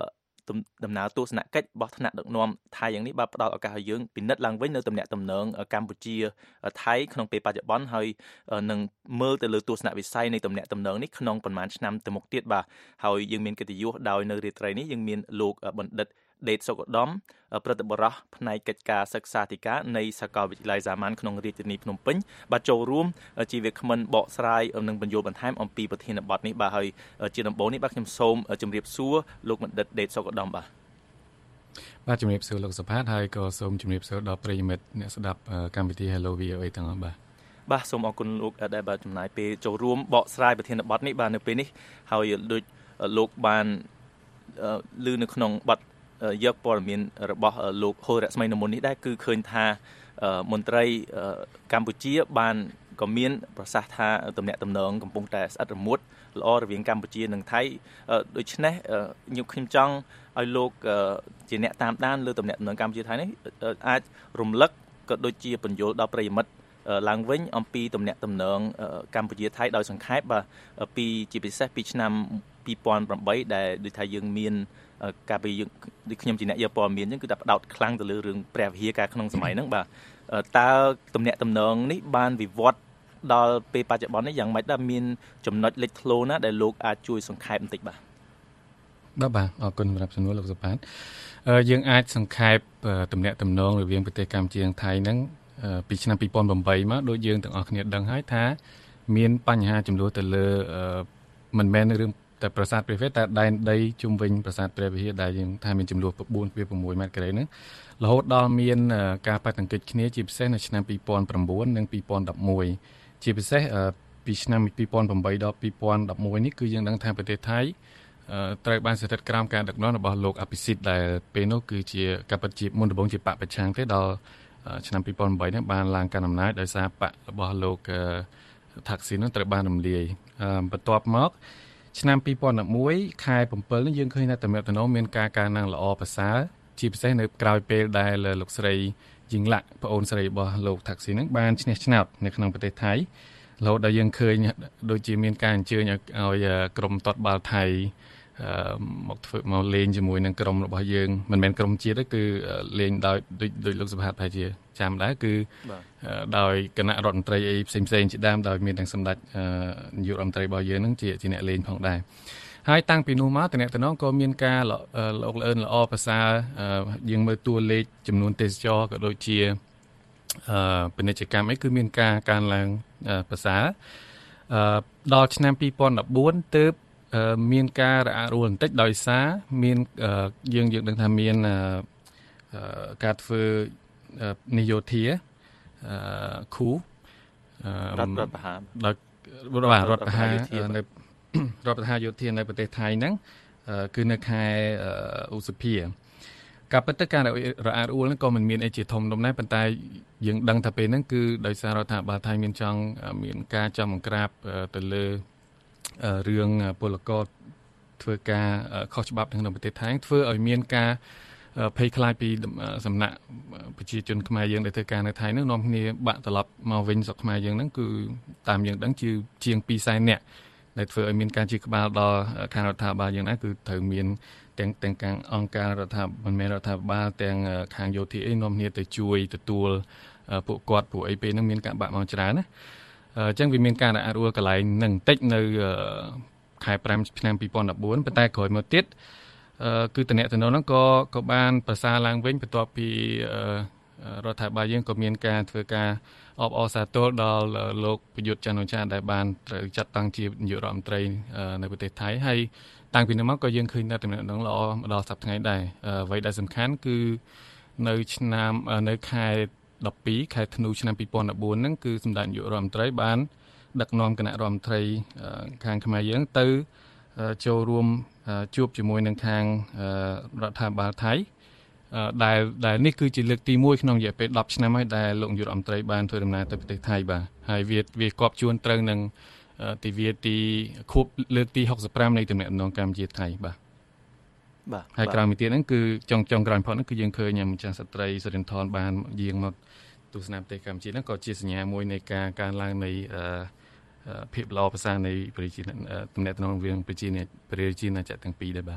ដំណើរទស្សនកិច្ចរបស់ថ្នាក់ដឹកនាំថៃយ៉ាងនេះបាទផ្ដល់ឱកាសឲ្យយើងពិនិត្យឡើងវិញនៅទំនាក់ទំនងកម្ពុជាថៃក្នុងពេលបច្ចុប្បន្នហើយនឹងមើលទៅលើទស្សនវិស័យនៃទំនាក់ទំនងនេះក្នុងប្រមាណឆ្នាំទៅមុខទៀតបាទហើយយើងមានកិត្តិយសដោយនៅរាត្រីនេះយើងមានលោកបណ្ឌិតដេតសុកឧត្តមប្រតិបត្តិផ្នែកកិច្ចការសិក្សាធិការនៃសាកលវិទ្យាល័យសាមញ្ញក្នុងរាជធានីភ្នំពេញបាទចូលរួមជាវាគ្មិនបកស្រាយនិងបញ្យល់បន្ថែមអំពីប្រធានបទនេះបាទហើយជាដំបូងនេះបាទខ្ញុំសូមជម្រាបសួរលោកបណ្ឌិតដេតសុកឧត្តមបាទបាទជំរាបសួរលោកសុផាតហើយក៏សូមជំរាបសួរដល់ប្រិយមិត្តអ្នកស្ដាប់កម្មវិធី Hello វី អូ អេ ទាំងអស់បាទបាទសូមអរគុណលោកដែលបានចំណាយពេលចូលរួមបកស្រាយប្រធានបទនេះបាទនៅពេលនេះហើយដូចលោកបានឮនៅក្នុងបទយកព័ត៌មានរបស់លោកហូររស្មីនៅមុននេះដែរគឺឃើញថាមន្ត្រីកម្ពុជាបានក៏មានប្រសាសន៍ថាទំនាក់ទំនងកំពុងតែស្អិតរមួតល្អរវាងកម្ពុជានិងថៃដូច្នេះខ្ញុំខ្ញុំចង់ឲ្យលោកជាអ្នកតាមដានលើទំនាក់ទំនងកម្ពុជាថៃនេះអាចរំលឹកក៏ដូចជាបញ្យល់ដល់ប្រិយមិត្តឡើងវិញអំពីទំនាក់ទំនងកម្ពុជាថៃដោយសង្ខេបបាទពីជាពិសេសពីឆ្នាំពីរពាន់ប្រាំបីដែលដូចថាយើងមានកាលពីដូចខ្ញុំជាអ្នកយកព័ត៌មានអញ្ចឹងគឺតែផ្ដោតខ្លាំងទៅលើរឿងព្រះវិហារការក្នុងសម័យហ្នឹងបាទតើទំនាក់ទំនងនេះបានវិវត្តដល់ពេលបច្ចុប្បន្ននេះយ៉ាងម៉េចដែរមានចំណុចលេចធ្លោណាដែលលោកអាចជួយសង្ខេបបន្តិចបាទបាទបាទអរគុណសម្រាប់សំណួរលោកសុផាតយើងអាចសង្ខេបទំនាក់ទំនងរវាងប្រទេសកម្ពុជានិងថៃហ្នឹងពីឆ្នាំពីរពាន់ប្រាំបីមកដូចយើងទាំងអស់គ្នាដឹងហើយថាមានបញ្ហាចំនួនទៅលើមិនមែនរឿងតែប្រាសាទព្រះវិហារតែដែនដីជុំវិញប្រាសាទព្រះវិហារដែលយើងថាមានចំនួនបួនពី៦ម៉ែត្រការ៉េហ្នឹងរហូតដល់មានការប៉ះទង្គិចគ្នាជាពិសេសនៅឆ្នាំពីរពាន់ប្រាំបួននិងពីរពាន់ដប់មួយជាពិសេសពីឆ្នាំពីរពាន់ប្រាំបីដល់ពីរពាន់ដប់មួយនេះគឺយើងដឹងថាប្រទេសថៃត្រូវបានស្ថិតក្រោមការដឹកនាំរបស់លោកអភិសិទ្ធដែលពេលនោះគឺជាកាពិតជាមុនដំបូងជាបកប្រឆាំងទេដល់ឆ្នាំពីរពាន់ប្រាំបីនេះបានឡើងកាន់អំណាចដោយសារបករបស់លោកថាក់ស៊ីននឹងត្រូវបានរំលាយបន្ទាប់មកឆ្នាំពីរពាន់ដប់មួយខែ7នេះយើងឃើញថាទំនាក់ទំនងមានការកើនឡើងល្អប្រសើរជាពិសេសនៅក្រោយពេលដែលលោកស្រីយីងឡាក់ប្អូនស្រីរបស់លោកថាក់ស៊ីននឹងបានឈ្នះឆ្នោតនៅក្នុងប្រទេសថៃរហូតដល់យើងឃើញដូចជាមានការអញ្ជើញឲ្យក្រុមទាត់បាល់ថៃមកធ្វើមកលេងជាមួយនឹងក្រុមរបស់យើងមិនមែនក្រុមជាតិទេគឺលេងដោយដោយលោកសុផាតប្រហែលជាចាំដែរគឺដោយគណៈរដ្ឋមន្ត្រីអីផ្សេងផ្សេងជាដើមដោយមានទាំងសម្ដេចនាយករដ្ឋមន្ត្រីរបស់យើងនឹងជាជាអ្នកលេងផងដែរហើយតាំងពីនោះមកតំណែងតំណងក៏មានការលោកលឿនល្អប្រសើរយើងមើលតួលេខចំនួនទេសចរក៏ដូចជាពាណិជ្ជកម្មអីគឺមានការកើនឡើងប្រសើរដល់ឆ្នាំពីរពាន់ដប់បួនទើបមានការរអាក់រអួលបន្តិចដោយសារមានយើងយើងដឹងថាមានការធ្វើនយោធាគូរដ្ឋប្រហារដោយរដ្ឋប្រហារនៅរដ្ឋប្រហារយោធានៅប្រទេសថៃហ្នឹងគឺនៅខែឧសភាការពិតទៅការរអាក់រអួលហ្នឹងក៏មិនមានអីជាធំដុំដែរប៉ុន្តែយើងដឹងថាពេលហ្នឹងគឺដោយសាររដ្ឋាភិបាលថៃមានចង់មានការចង់បង្ក្រាបទៅលើរឿងពលករធ្វើការខុសច្បាប់ក្នុងប្រទេសថៃធ្វើឲ្យមានការភ័យខ្លាចពីសំណាក់ប្រជាជនខ្មែរយើងដែលធ្វើការនៅថៃនោះនាំគ្នាបាក់ត្រឡប់មកវិញស្រុកខ្មែរយើងហ្នឹងគឺតាមយើងដឹងជាជាងពីរសែននាក់ដែលធ្វើឲ្យមានការជាក្បាលដល់ខាងរដ្ឋាភិបាលយើងណាគឺត្រូវមានទាំងទាំងខាងអង្គការរដ្ឋាភិបាលមិនមែនរដ្ឋាភិបាលទាំងខាងយោធាអីនាំគ្នាទៅជួយទទួលពួកគាត់ពួកអីពេលហ្នឹងមានការបាក់មកច្រើនណាអញ្ចឹងវាមានការរអាក់រអួលកន្លែងនឹងបន្តិចនៅខែប្រាំឆ្នាំពីរពាន់ដប់បួនប៉ុន្តែក្រោយមកទៀតគឺតំណែងតំណងហ្នឹងក៏ក៏បានប្រសើរឡើងវិញបន្ទាប់ពីរដ្ឋាភិបាលយើងក៏មានការធ្វើការអបអរសាទរដល់លោកប្រយុទ្ធច័ន្ទអូចាដែលបានត្រូវចាត់តាំងជានាយករដ្ឋមន្ត្រីនៅប្រទេសថៃហើយតាំងពីនោះមកក៏យើងឃើញថាតំណែងតំណងល្អមកដល់សប្តាហ៍ថ្ងៃដែរអ្វីដែលសំខាន់គឺនៅឆ្នាំនៅខែដប់ពីរខែធ្នូឆ្នាំពីរពាន់ដប់បួនហ្នឹងគឺសម្ដេចនាយករដ្ឋមន្ត្រីបានដឹកនាំគណៈរដ្ឋមន្ត្រីខាងខ្មែរយើងទៅចូលរួមជួបជាមួយនឹងខាងរដ្ឋាភិបាលថៃដែលដែលនេះគឺជាលើកទីមួយក្នុងរយៈពេលដប់ឆ្នាំហើយដែលលោកនាយករដ្ឋមន្ត្រីបានធ្វើដំណើរទៅប្រទេសថៃបាទហើយវាវាគប់ជួនត្រូវនឹងទិវាទីខួបលើកទីហុកសិបប្រាំនៃទំនាក់ទំនងកម្ពុជាថៃបាទបាទហើយក្រោយមកទៀតហ្នឹងគឺចុងចុងក្រោយផុតហ្នឹងគឺយើងឃើញម្ចាស់ស្ត្រីសុរិនថនបានយាងមកទស្សនប្រទេសកម្ពុជាហ្នឹងក៏ជាសញ្ញាមួយនៃការកើនឡើងនៃភាពល្អប្រសើរនៃប្រជាទំនាក់ទំនងរវាងប្រជាប្រជាណាចក្រទាំងពីរដែរបាទ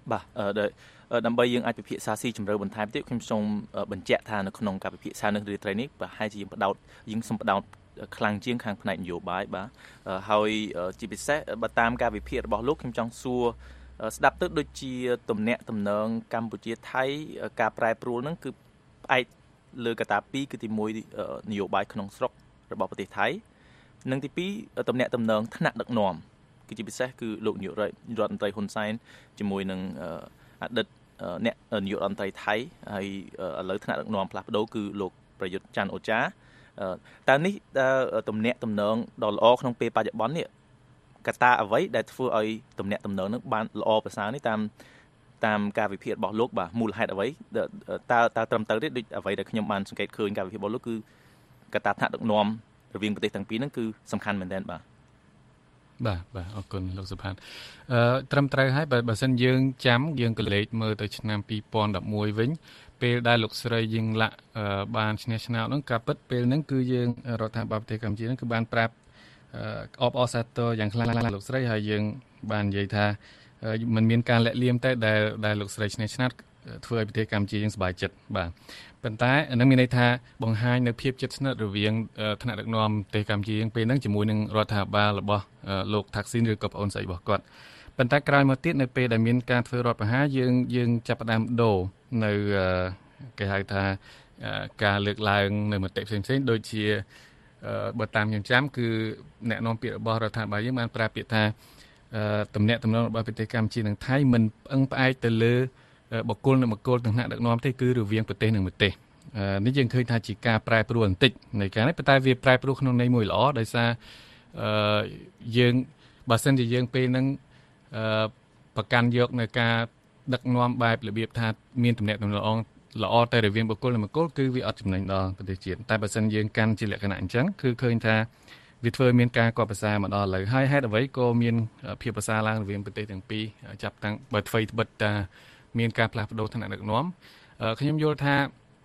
បាទអឺដើម្បីយើងអាចពិភាក្សាស៊ីជម្រៅបន្ថែមទៀតខ្ញុំសូមបញ្ជាក់ថានៅក្នុងការពិភាក្សានៅរាត្រីនេះប្រហែលជាយើងបដោតយើងសូមបដោតខ្លាំងជាងខាងផ្នែកនយោបាយបាទហើយជាពិសេសបើតាមការវិភាគរបស់លោកខ្ញុំចង់សួរស្ដាប់ទៅដូចជាទំនាក់ទំនងកម្ពុជាថៃការប្រែប្រួលហ្នឹងគឺផ្អែកលើកត្តាពីរគឺទីមួយនយោបាយក្នុងស្រុករបស់ប្រទេសថៃនិងទីពីរទំនាក់ទំនងថ្នាក់ដឹកនាំគឺជាពិសេសគឺលោកនាយករដ្ឋមន្ត្រីហ៊ុនសែនជាមួយនឹងអតីតអ្នកនាយករដ្ឋមន្ត្រីថៃហើយឥឡូវថ្នាក់ដឹកនាំផ្លាស់ប្ដូរគឺលោកប្រយុទ្ធច័ន្ទអូចាតើនេះទំនាក់ទំនងដ៏ល្អក្នុងពេលបច្ចុប្បន្ននេះកត្តាអ្វីដែលធ្វើឲ្យទំនាក់ទំនងនឹងបានល្អប្រសើរនេះតាមតាមការវិភាគរបស់លោកបាទមូលហេតុអ្វីតើតើត្រឹមត្រូវទេដូចអ្វីដែលខ្ញុំបានសង្កេតឃើញការវិភាគរបស់លោកគឺកត្តាថ្នាក់ដឹកនាំរវាងប្រទេសទាំងពីរហ្នឹងគឺសំខាន់មែនទែនបាទបាទបាទអរគុណលោកសុផាតអឺត្រឹមត្រូវហើយបើបើសិនយើងចាំយើងក៏លេខមើលទៅឆ្នាំពីរពាន់ដប់មួយវិញពេលដែលលោកស្រីយើងលាក់បានឈ្នះឆ្នោតហ្នឹងការពិតពេលហ្នឹងគឺយើងរដ្ឋាភិបាលប្រទេសកម្ពុជាហ្នឹងគឺបានប្រាប់អបអរសាទរយ៉ាងខ្លាំងលោកស្រីហើយយើងបាននិយាយថាมันមានការលាក់លៀមតែដែលដែលលោកស្រីឈ្នះឆ្នោតធ្វើឲ្យប្រទេសកម្ពុជាយើងសប្បាយចិត្តបាទប៉ុន្តែអានឹងមានន័យថាបង្ហាញនៅភាពជិតស្និទ្ធរវាងថ្នាក់ដឹកនាំប្រទេសកម្ពុជាយើងពេលហ្នឹងជាមួយនឹងរដ្ឋាភិបាលរបស់លោកថាក់ស៊ីនឬក៏ប្អូនស្រីរបស់គាត់ប៉ុន្តែក្រោយមកទៀតនៅពេលដែលមានការធ្វើរដ្ឋប្រហារយើងយើងចាប់ផ្ដើមដូរនៅគេហៅថាការលើកឡើងនៅមតិផ្សេងៗដូចជាបើតាមខ្ញុំចាំគឺអ្នកនាំពាក្យរបស់រដ្ឋាភិបាលយើងបានប្រាប់ពាក្យថាទំនាក់ទំនងរបស់ប្រទេសកម្ពុជានិងថៃមិនផ្អឹងផ្អែកទៅលើបុគ្គលនិងបុគ្គលទាំងថ្នាក់ដឹកនាំទេគឺរវាងប្រទេសនិងប្រទេសនេះយើងឃើញថាជាការប្រែប្រួលបន្តិចនៃការនេះប៉ុន្តែវាប្រែប្រួលក្នុងន័យមួយល្អដោយសារយើងបើសិនជាយើងពេលហ្នឹងប្រកាន់យកនៅការដឹកនាំបែបរបៀបថាមានទំនាក់ទំនងល្អតែរវាងបុគ្គលនិងបុគ្គលគឺវាអត់ចំណេញដល់ប្រទេសជាតិតែបើសិនយើងកាន់ជាលក្ខណៈអញ្ចឹងគឺឃើញថាវាធ្វើមានការកត់ប្រសាមកដល់ឥឡូវហើយហេតុអ្វីក៏មានភាពប្រសាឡើងរវាងប្រទេសទាំងពីរចាប់តាំងបើអ្វីត្បិតតាមានការផ្លាស់ប្ដូរឋានៈដឹកនាំខ្ញុំយល់ថា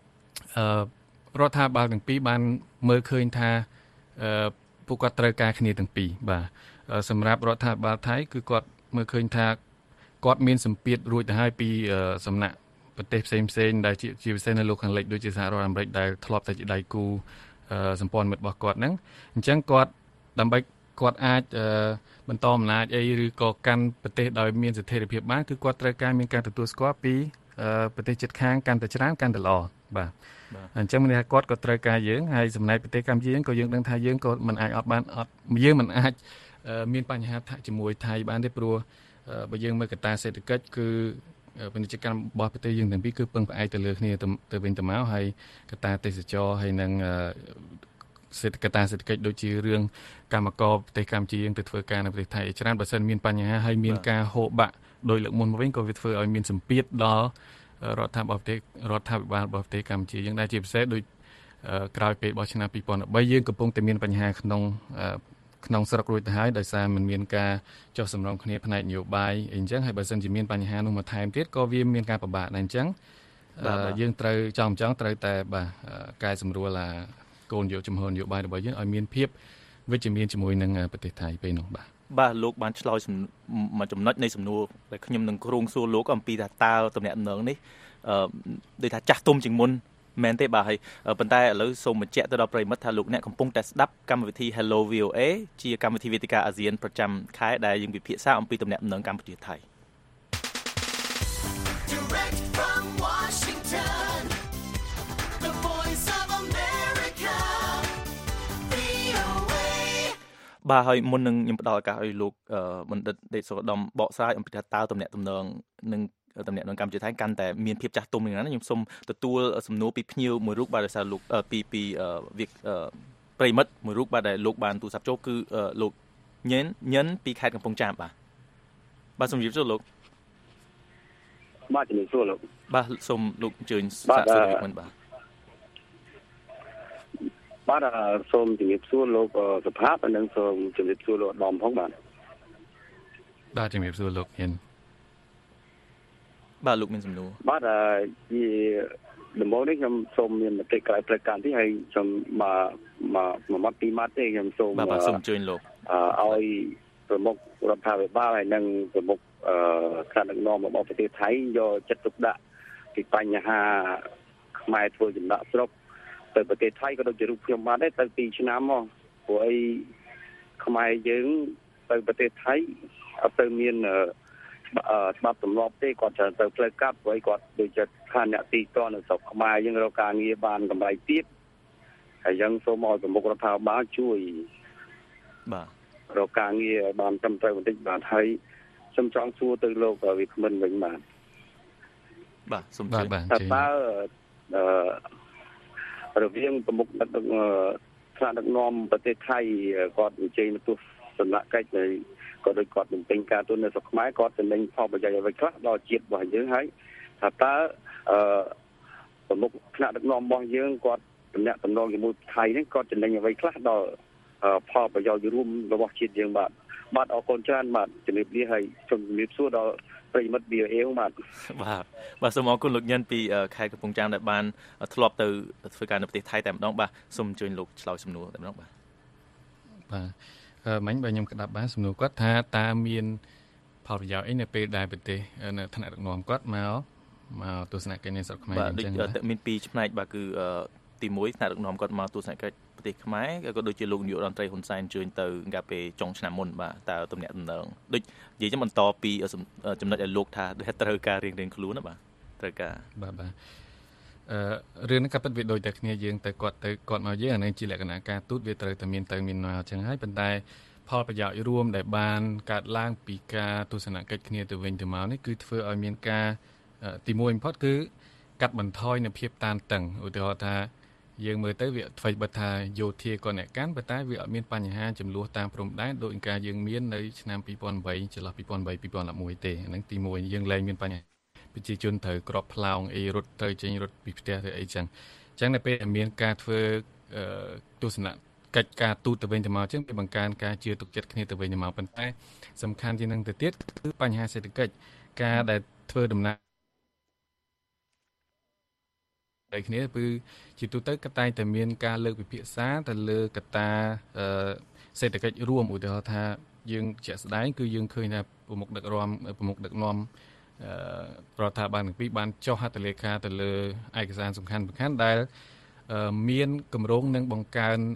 រដ្ឋាភិបាលទាំងពីរបានមើលឃើញថាពួកគាត់ត្រូវការគ្នាទាំងពីរបាទសម្រាប់រដ្ឋាភិបាលថៃគឺគាត់មើលឃើញថាគាត់មានសម្ពាធរួចទៅហើយពីសំណាក់ប្រទេសផ្សេងផ្សេងដែលជាពិសេសនៅលោកខាងលិចដូចជាសហរដ្ឋអាមេរិកដែលធ្លាប់តែជាដៃគូសម្ព័ន្ធមិត្តរបស់គាត់ហ្នឹងអញ្ចឹងគាត់ដើម្បីគាត់អាចបន្តអំណាចអីឬក៏កាន់ប្រទេសដោយមានស្ថិរភាពបានគឺគាត់ត្រូវការមានការទទួលស្គាល់ពីប្រទេសជិតខាងកាន់តែច្រើនកាន់តែល្អបាទអញ្ចឹងមានថាគាត់ក៏ត្រូវការយើងហើយសម្ដែងប្រទេសកម្ពុជាយើងក៏យើងដឹងថាយើងក៏មិនអាចអត់បានអត់យើងមិនអាចមានបញ្ហាថាក់ជាមួយថៃបានទេព្រោះបើយើងមើលកត្តាសេដ្ឋកិច្ចគឺពាណិជ្ជកម្មរបស់ប្រទេសយើងទាំងពីរគឺពឹងផ្អែកទៅលើគ្នាទៅវិញទៅមកហើយកត្តាទេសចរហើយនឹងសេដ្ឋកិច្ចសេដ្ឋកិច្ចដូចជារឿងកម្មករប្រទេសកម្ពុជាយើងទៅធ្វើការនៅប្រទេសថៃច្រើនបើសិនមានបញ្ហាហើយមានការហូរបាក់ដោយលើកមុនមកវិញក៏វាធ្វើឲ្យមានសម្ពាធដល់រដ្ឋាភិបាលប្រទេសរដ្ឋាភិបាលរបស់ប្រទេសកម្ពុជាយើងដែរជាពិសេសដូចក្រោយពេលរបស់ឆ្នាំពីរពាន់ដប់បីយើងកំពុងតែមានបញ្ហាក្នុងក្នុងស្រុករួចទៅហើយដោយសារมันមានការចុះសម្រុងគ្នាផ្នែកនយោបាយអីអញ្ចឹងហើយបើសិនជាមានបញ្ហានោះមកថែមទៀតក៏វាមានការពិបាកដែរអញ្ចឹងយើងត្រូវចង់ចង់ត្រូវតែបាទកែសម្រួលអាគោលនយោបាយចំហនយោបាយរបស់យើងឲ្យមានភាពវិជ្ជមានជាមួយនឹងប្រទេសថៃពេលនោះបាទបាទលោកបានឆ្លើយមួយចំណុចនៃសំណួរដែលខ្ញុំនឹងគ្រោងសួរលោកអំពីថាតើតំណែងនឹងនេះអឺដូចថាចាស់ទុំជាងមុនមែនទេបាទហើយប៉ុន្តែឥឡូវសូមបញ្ជាក់ទៅដល់ប្រិយមិត្តថាលោកអ្នកកំពុងតែស្ដាប់កម្មវិធី Hello វី អូ អេ ជាកម្មវិធីវេទិកាអាស៊ានប្រចាំខែដែលយើងពិភាក្សាអំពីតំណែងនឹងកម្ពុជាថៃ Direct from Washington, the voice of America, វី អូ អេបាទហើយមុននឹងខ្ញុំផ្ដល់ឱកាសឲ្យលោកបណ្ឌិតដេតសុខដុមបកស្រាយអំពីថាតើតំណែងនឹងតំណែងនឹងកម្ពុជាថៃកាន់តែមានភាពចាស់ទុំយ៉ាងណាខ្ញុំសូមទទួលសំណួរពីភ្ញៀវមួយរូបបាទដោយសារលោកពីពីវិកប្រិមិត្តមួយរូបបាទដែលលោកបានទូរស័ព្ទចូលគឺលោកញិនញិនពីខេត្តកំពង់ចាមបាទបាទសូមជម្រាបសួរលោកបាទជំរាបសួរលោកបាទសូមលោកអញ្ជើញសាកសួរលោកមិនបាទបាទសូមជំរាបសួរលោកសុផាតនិងសូមជំរាបសួរលោកដំផងបាទបាទជំរាបសួរលោកញិនបាទលោកមានសំណួរបាទជាដំបូងនេះខ្ញុំសូមមានមតិក្រោយព្រឹត្តិការណ៍ទីហើយខ្ញុំមកមកមួយម៉ាត់ពីរម៉ាត់ទេខ្ញុំសូមបាទបាទសូមអញ្ជើញលោកឲ្យប្រមុខរដ្ឋាភិបាលហើយនិងប្រមុខអឺថ្នាក់ដឹកនាំរបស់ប្រទេសថៃយកចិត្តទុកដាក់ពីបញ្ហាខ្មែរធ្វើចំណាក់ស្រុកទៅប្រទេសថៃក៏ដូចជារូបខ្ញុំបានដែរទៅពីរឆ្នាំមកព្រោះអីខ្មែរយើងទៅប្រទេសថៃអត់ទៅមានច្បាប់ទម្លាប់ទេគាត់ត្រូវទៅផ្លូវកាត់ព្រោះអីគាត់ដូចជាឋានៈទីតនៅស្រុកខ្មែរយើងរកការងារបានកម្រៃទៀតហើយយើងសូមឲ្យប្រមុខរដ្ឋាភិបាលជួយបាទរកការងារបានត្រឹមត្រូវបន្តិចបាទហើយសូមចង់សួរទៅលោកវិក្កាមវិញបាទបាទសូមជម្រាបតើតើរវាងប្រមុខដឹកថ្នាក់ដឹកនាំប្រទេសថៃគាត់អញ្ជើញមកទស្សនកិច្ចហើយក៏ដូចគាត់បំពេញការទូតនៅស្រុកខ្មែរគាត់ចំណេញផលប្រយោជន៍អ្វីខ្លះដល់ជាតិរបស់យើងហើយថាតើអឺប្រមុខថ្នាក់ដឹកនាំរបស់យើងគាត់តំណាក់តំណងជាមួយថៃនេះគាត់ចំណេញអ្វីខ្លះដល់ផលប្រយោជន៍រួមរបស់ជាតិយើងបាទបាទអរគុណច្រើនបាទជំរាបលាហើយសូមជំរាបសួរដល់ប្រិយមិត្ត វី អូ អេ បាទបាទបាទសូមអរគុណលោកញិនពីខេត្តកំពង់ចាមដែលបានធ្លាប់ទៅធ្វើការនៅប្រទេសថៃតែម្ដងបាទសូមអញ្ជើញលោកឆ្លើយសំណួរតែម្ដងបាទបាទអឺមិញបើខ្ញុំក្តាប់បានសំណួរគាត់ថាតើមានផលប្រយោជន៍អីនៅពេលដែលប្រទេសនៅថ្នាក់ដឹកនាំគាត់មកមកទស្សនកិច្ចនៅស្រុកខ្មែរអញ្ចឹងបាទមានពីរផ្នែកបាទគឺទីមួយថ្នាក់ដឹកនាំគាត់មកទស្សនកិច្ចប្រទេសខ្មែរក៏ដូចជាលោកនាយករដ្ឋមន្ត្រីហ៊ុនសែនអញ្ជើញទៅកាលពេលចុងឆ្នាំមុនបាទតើទំនាក់ទំនងដូចនិយាយចឹងបន្តពីចំណុចឲ្យលោកថាត្រូវការរៀងៗខ្លួនណាបាទត្រូវការបាទបាទអឺរឿងនេះក៏ពិតវាដូចតែគ្នាយើងទៅគាត់ទៅគាត់មកយើងអានេះជាលក្ខណៈការទូតវាត្រូវតែមានទៅមានមកអញ្ចឹងហើយប៉ុន្តែផលប្រយោជន៍រួមដែលបានកើតឡើងពីការទស្សនកិច្ចគ្នាទៅវិញទៅមកនេះគឺធ្វើឲ្យមានការទីមួយបំផុតគឺកាត់បន្ថយនៅភាពតានតឹងឧទាហរណ៍ថាយើងមើលទៅវាអ្វីបើថាយោធាក៏អ្នកកាន់ប៉ុន្តែវាអត់មានបញ្ហាចំនួនតាមព្រំដែនដោយការយើងមាននៅឆ្នាំពីរពាន់ប្រាំបីចន្លោះពីរពាន់ប្រាំបី ពីរពាន់ដប់មួយទេអាហ្នឹងទីមួយយើងលែងមានបញ្ហាប្រជាជនត្រូវក្របផ្លោងអីរត់ទៅចេញរត់ពីផ្ទះទៅអីចឹងអញ្ចឹងនៅពេលមានការធ្វើទស្សនកិច្ចការទូតទៅវិញទៅមកអញ្ចឹងវាបង្កើនការជឿទុកចិត្តគ្នាទៅវិញទៅមកប៉ុន្តែសំខាន់ជាងនឹងទៅទៀតគឺបញ្ហាសេដ្ឋកិច្ចការដែលធ្វើដំណើរតែគ្នាគឺជាទូទៅក៏តែងតែមានការលើកពិភាក្សាទៅលើកត្តាសេដ្ឋកិច្ចរួមឧទាហរណ៍ថាយើងជាក់ស្ដែងគឺយើងឃើញថាប្រមុខដឹកនាំប្រមុខដឹកនាំរដ្ឋាភិបាលទាំងពីរបានចុះហត្ថលេខាទៅលើឯកសារសំខាន់សំខាន់ដែលមានគម្រោងនឹងបង្កើន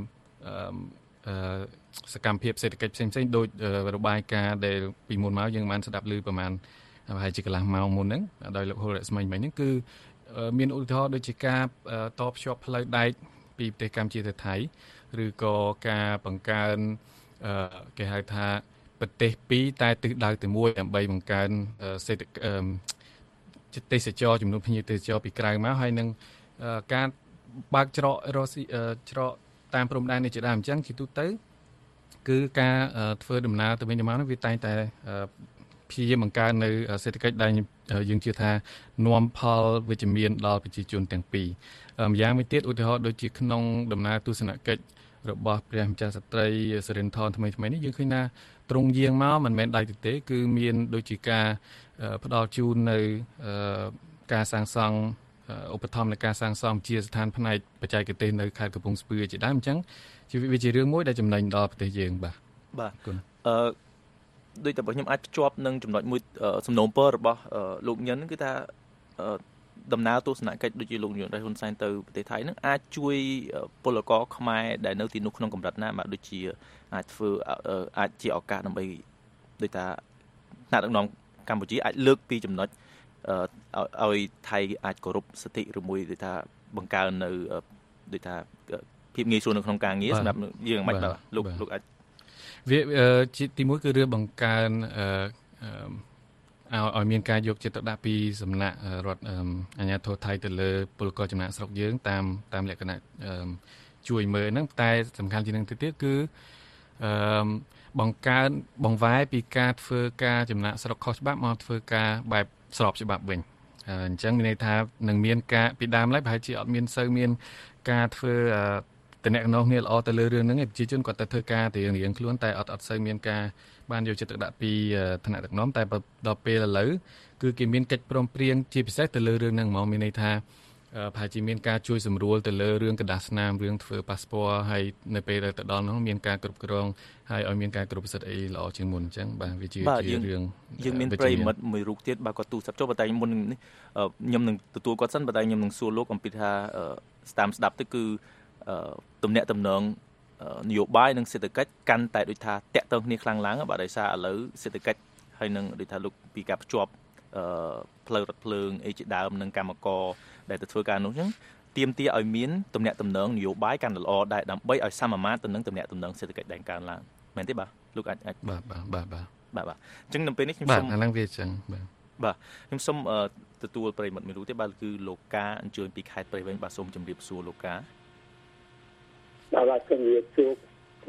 សកម្មភាពសេដ្ឋកិច្ចផ្សេងៗដោយរបាយការណ៍ដែលពីមុនមកយើងបានស្ដាប់ឮប្រហែលប្រហែលជាកន្លះម៉ោងមុនហ្នឹងដោយលោកហុលរស្មីមិញហ្នឹងគឺមានឧទាហរណ៍ដូចជាការតភ្ជាប់ផ្លូវដែកពីប្រទេសកម្ពុជាទៅថៃឬក៏ការបង្កើនគេហៅថាប្រទេសពីរតែទិសដៅតែមួយដើម្បីបង្កើនសេដ្ឋកិច្ចទេសចរចំនួនភ្ញៀវទេសចរពីក្រៅមកហើយនឹងការបើកច្រករស់ច្រកតាមព្រំដែននេះជាដើមអញ្ចឹងជាទូទៅគឺការធ្វើដំណើរទៅវិញទៅមកនោះវាតែងតែព្យាយាមបង្កើននៅសេដ្ឋកិច្ចដែលយើងជឿថានាំផលវិជ្ជមានដល់ប្រជាជនទាំងពីរម្យ៉ាងមួយទៀតឧទាហរណ៍ដូចជាក្នុងដំណើរទស្សនកិច្ចរបស់ព្រះម្ចាស់ក្សត្រីសិរិនធនថ្មីថ្មីនេះយើងឃើញថាត្រង់យាងមកមិនមែនដៃទទេគឺមានដូចជាការផ្ដល់ជូននៅការសាងសង់ឧបត្ថម្ភនៃការសាងសង់ជាស្ថានផ្នែកបច្ចេកទេសនៅខេត្តកំពង់ស្ពឺជាដើមអញ្ចឹងជាវាជារឿងមួយដែលចំណេញដល់ប្រទេសយើងបាទបាទអឺដូចតែខ្ញុំអាចភ្ជាប់នឹងចំណុចមួយសំណូមពររបស់លោកញិនគឺថាដំណើរទស្សនកិច្ចដូចជាលោកនាយករដ្ឋហ៊ុនសែនទៅប្រទេសថៃនឹងអាចជួយពលករខ្មែរដែលនៅទីនោះក្នុងកម្រិតណាបាទដូចជាអាចធ្វើអាចជាឱកាសដើម្បីដូចថាថ្នាក់ដឹកនាំកម្ពុជាអាចលើកពីចំណុចឲ្យថៃអាចគោរពសិទ្ធិឬមួយដូចថាបង្កើននៅដូចថាភាពងាយស្រួលនៅក្នុងការងារសម្រាប់យើងមិនបាទលោកលោកអាចវាទីមួយគឺរឿងបង្កើនឲ្យមានការយកចិត្តទុកដាក់ពីសំណាក់រដ្ឋអាជ្ញាធរថៃទៅលើពលករចំណាក់ស្រុកយើងតាមតាមលក្ខណៈជួយមើលហ្នឹងតែសំខាន់ជាងនឹងទៅទៀតគឺបង្កើនបង្វែរពីការធ្វើការចំណាក់ស្រុកខុសច្បាប់មកធ្វើការបែបស្របច្បាប់វិញអញ្ចឹងមានន័យថានឹងមានការពីដើមឡើយប្រហែលជាអត់មានសូវមានការធ្វើតំណែងនោះគ្នាល្អទៅលើរឿងហ្នឹងឯងប្រជាជនគាត់ទៅធ្វើការទៅរៀងៗខ្លួនតែអត់អត់សូវមានការបានយកចិត្តទុកដាក់ពីថ្នាក់ដឹកនាំតែដល់ពេលឥឡូវគឺគេមានកិច្ចព្រមព្រៀងជាពិសេសទៅលើរឿងហ្នឹងហ្មងមានន័យថាប្រហែលជាមានការជួយសម្រួលទៅលើរឿងកណ្ដាស់ស្នាមរឿងធ្វើប៉ាសពតហើយនៅពេលដែលទៅដល់នោះមានការគ្រប់គ្រងហើយឲ្យមានការគ្រប់សិទ្ធិអីល្អជាងមុនអញ្ចឹងបាទវាជាជារឿងយើងមានប្រិមិត្តមួយរូបទៀតបាទគាត់ទូរស័ព្ទចូលប៉ុន្តែមុននេះខ្ញុំនឹងទទួលគាត់សិនប៉ុន្តែខ្ញុំនឹងសួរលោកអំពីថាស្តាមស្ដាប់ទៅគឺទំនាក់ទំនងនយោបាយនិងសេដ្ឋកិច្ចកាន់តែដូចថាតាក់ទងគ្នាខ្លាំងឡើងបាទដោយសារឥឡូវសេដ្ឋកិច្ចហើយនឹងដូចថាលោកពីការភ្ជាប់ផ្លូវរថភ្លើងអីជាដើមនិងកម្មករដែលទៅធ្វើការនោះអញ្ចឹងទាមទារឲ្យមានទំនាក់ទំនងនយោបាយកាន់តែល្អដែរដើម្បីឲ្យសមមាត្រទៅនឹងទំនាក់ទំនងសេដ្ឋកិច្ចដែលកើនឡើងមែនទេបាទលោកអាចអាចបាទបាទបាទបាទបាទបាទអញ្ចឹងនៅពេលនេះខ្ញុំសូមបាទអានឹងវាអញ្ចឹងបាទបាទខ្ញុំសូមទទួលប្រិមត្តមួយរូបទៀតបាទគឺលោកកាអញ្ជើញពីខេត្តព្រៃវែងបាទសូមជម្រាបសួរលោកកាបាទបាទជំរាបសួរ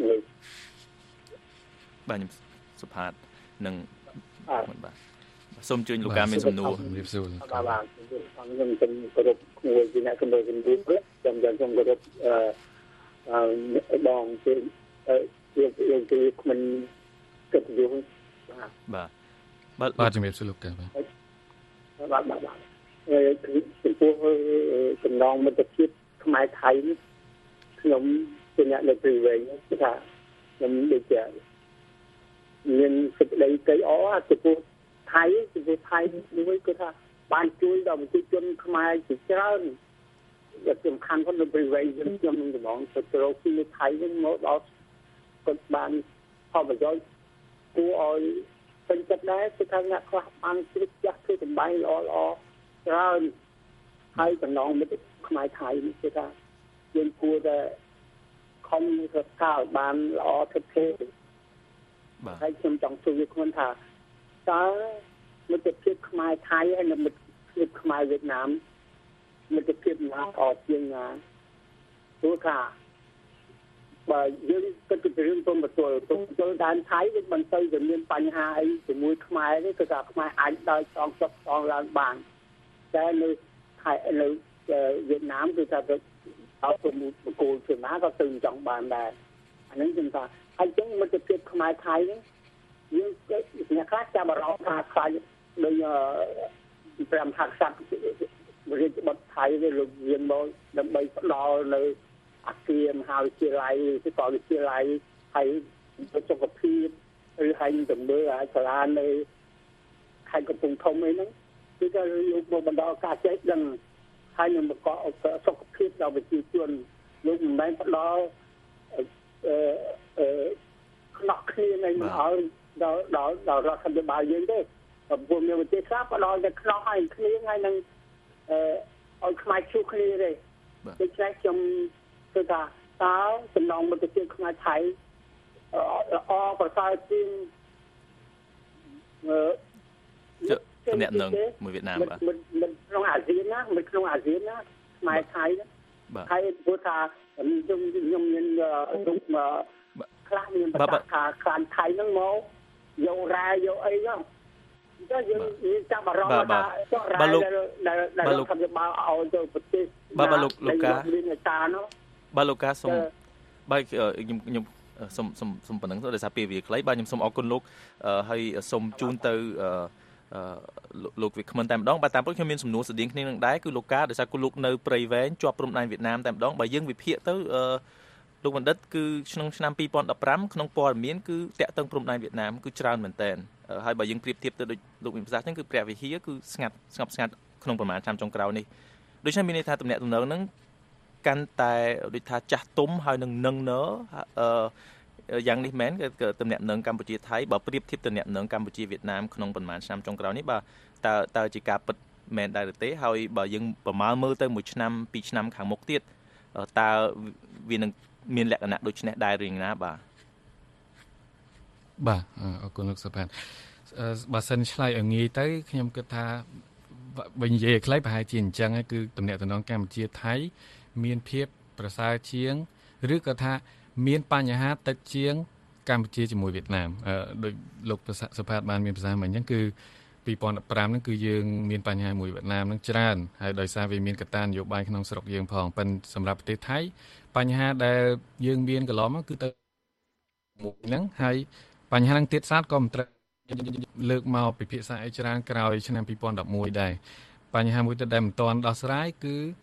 បាទខ្ញុំសុផាតនិងបាទសូមជួយលោកកាមានសំណួរជំរាបសួរបាទបាទខ្ញុំខ្ញុំគោរពគួរជាអ្នកសម្ដែងជំរាបខ្ញុំខ្ញុំគោរពអឺអឺបងជាយើងយើងគឺមិនគិតយល់បាទបាទបាទជំរាបសួរលោកកាបាទបាទបាទបាទអឺចំពោះចំណងមិត្តភាពខ្មែរថៃខ្ញុំជាអ្នកនៅព្រៃវែងថាខ្ញុំដូចជាមានសេចក្តីកៃអចំពោះថៃចំពោះថៃមួយគឺថាបានជួយដល់ប្រជាជនខ្មែរជាច្រើនដែលសំខាន់ផងនៅព្រៃវែងខ្ញុំនឹងដំងទៅរកពីថៃវិញមកដល់គាត់បានផលប្រយោជន៍គួរឲ្យពេញចិត្តដែរគឺថាអ្នកខ្លះបានជ្រឹកចាស់ធ្វើតម្លៃល្អល្អច្រើនហើយចំណងមិត្តខ្មែរថៃនេះគឺថាយើងគួរតែខំធ្វើការឲ្យបានល្អធ្វើទេបាទហើយខ្ញុំចង់សួរខ្លួនថាតើមិត្តភាពខ្មែរថៃហើយមិត្តភាពខ្មែរវៀតណាមមិត្តភាពណាអត់ជាងណាព្រោះថាបើយើងគិតពីរឿងព្រមប្រទល់ព្រមប្រទល់ដែនថៃវាមិនទៅតែមានបញ្ហាអីជាមួយខ្មែរទេគឺថាខ្មែរអាចដើរចង់ចុះចង់ឡើងបានតែនៅថៃនៅវៀតណាមគឺថាទៅអត់ទៅបកគោលជាណាក៏ទៅចង់បានដែរអានេះខ្ញុំថាហើយចឹងមិត្តភាពខ្មែរថៃនេះយើងអ្នកខ្លះចាប់អារម្មណ៍ថាខ្លាចដោយប្រាំថាខ្សាត់រាជបុត្រថៃវាលោកយានមកដើម្បីផ្ដល់នៅអាគារមហាវិទ្យាល័យសាកលវិទ្យាល័យហើយសុខភាពឬហើយជំនឿអាចសាលានៅខេត្តកំពង់ធំអីហ្នឹងគឺថាលោកមកបណ្ដោះការចេះដឹងហើយនឹងបង្កសុខភាពដល់ប្រជាជនលោកមិនមែនផ្ដល់អឺអឺខ្នោះគ្នានៃមកឲ្យដល់ដល់ដល់រដ្ឋាភិបាលយើងទេព្រោះមានប្រទេសខ្លះផ្ដល់តែខ្នោះឲ្យគ្នាហើយនឹងអឺឲ្យខ្មែរជួគ្នាទេដូច្នេះខ្ញុំគឺថាតើចំណងមិត្តភាពខ្មែរថៃល្អប្រសើរជាងអឺតំណែងមួយវៀតណាមបាទមិនក្នុងអាស៊ានណាមិនក្នុងអាស៊ានណាខ្មែរថៃណាហើយព្រោះថាខ្ញុំខ្ញុំមានរូបខ្លះមានប្រកាសថាខ្លាញ់ថៃហ្នឹងមកយករ៉ែយកអីហ្នឹងតែយើងមានចាប់អារម្មណ៍ថាចុះរ៉ែដែលដែលរដ្ឋាភិបាលឲ្យទៅប្រទេសបាទបាទលោកលោកកាមានឯតានោះបាទលោកកាសូមបាទខ្ញុំខ្ញុំសូមសូមសូមប៉ុណ្ណឹងដោយសារពេលវាខ្លីបាទខ្ញុំសូមអរគុណលោកហើយសូមជូនទៅអឺលោកវិក្កាមតែម្ដងបាទតាមពិតខ្ញុំមានសំណួរស្តៀងគ្នានឹងដែរគឺលោកកាដោយសារគូលោកនៅព្រៃវែងជាប់ព្រំដែនវៀតណាមតែម្ដងបើយើងវិភាគទៅអឺលោកបណ្ឌិតគឺក្នុងឆ្នាំពីរពាន់ដប់ប្រាំក្នុងព័ត៌មានគឺតាក់ទងព្រំដែនវៀតណាមគឺច្រើនមែនទែនហើយបើយើងប្រៀបធៀបទៅដូចលោកមានប្រសាសន៍ហ្នឹងគឺព្រះវិហារគឺស្ងាត់ស្ងប់ស្ងាត់ក្នុងប្រមាណឆ្នាំចុងក្រោយនេះដូច្នេះមានន័យថាទំនាក់ទំនងហ្នឹងកាន់តែដូចថាចាស់ទុំហើយនឹងនឹងណអឺយ៉ាងនេះមែនគឺទំនាក់ទំនងកម្ពុជាថៃបើប្រៀបធៀបទំនាក់ទំនងកម្ពុជាវៀតណាមក្នុងប្រមាណឆ្នាំចុងក្រោយនេះបាទតើតើជាការពិតមែនដែរឬទេហើយបើយើងប្រមាលមើលទៅមួយឆ្នាំពីរឆ្នាំខាងមុខទៀតតើវានឹងមានលក្ខណៈដូចនេះដែរឬយ៉ាងណាបាទបាទអរគុណលោកសុផាតបើសិនឆ្លើយឲ្យងាយទៅខ្ញុំគិតថាបើនិយាយឲ្យខ្លីប្រហែលជាអញ្ចឹងគឺទំនាក់ទំនងកម្ពុជាថៃមានភាពប្រសើរជាងឬក៏ថាមានបញ្ហាតិចជាងកម្ពុជាជាមួយវៀតណាមដោយលោកសុផាតបានមានប្រសាសន៍មកអញ្ចឹងគឺពីរពាន់ដប់ប្រាំហ្នឹងគឺយើងមានបញ្ហាមួយវៀតណាមហ្នឹងច្រើនហើយដោយសារវាមានកត្តានយោបាយក្នុងស្រុកយើងផងប៉ុន្តែសម្រាប់ប្រទេសថៃបញ្ហាដែលយើងមានកន្លងមកគឺទៅមុខហ្នឹងហើយបញ្ហាហ្នឹងទៀតសាតក៏មិនត្រូវលើកមកពិភាក្សាអីច្រើនក្រោយឆ្នាំពីរពាន់ដប់មួយដែរបញ្ហាមួយទៀតដែលមិនទាន់ដោះស្រាយគឺ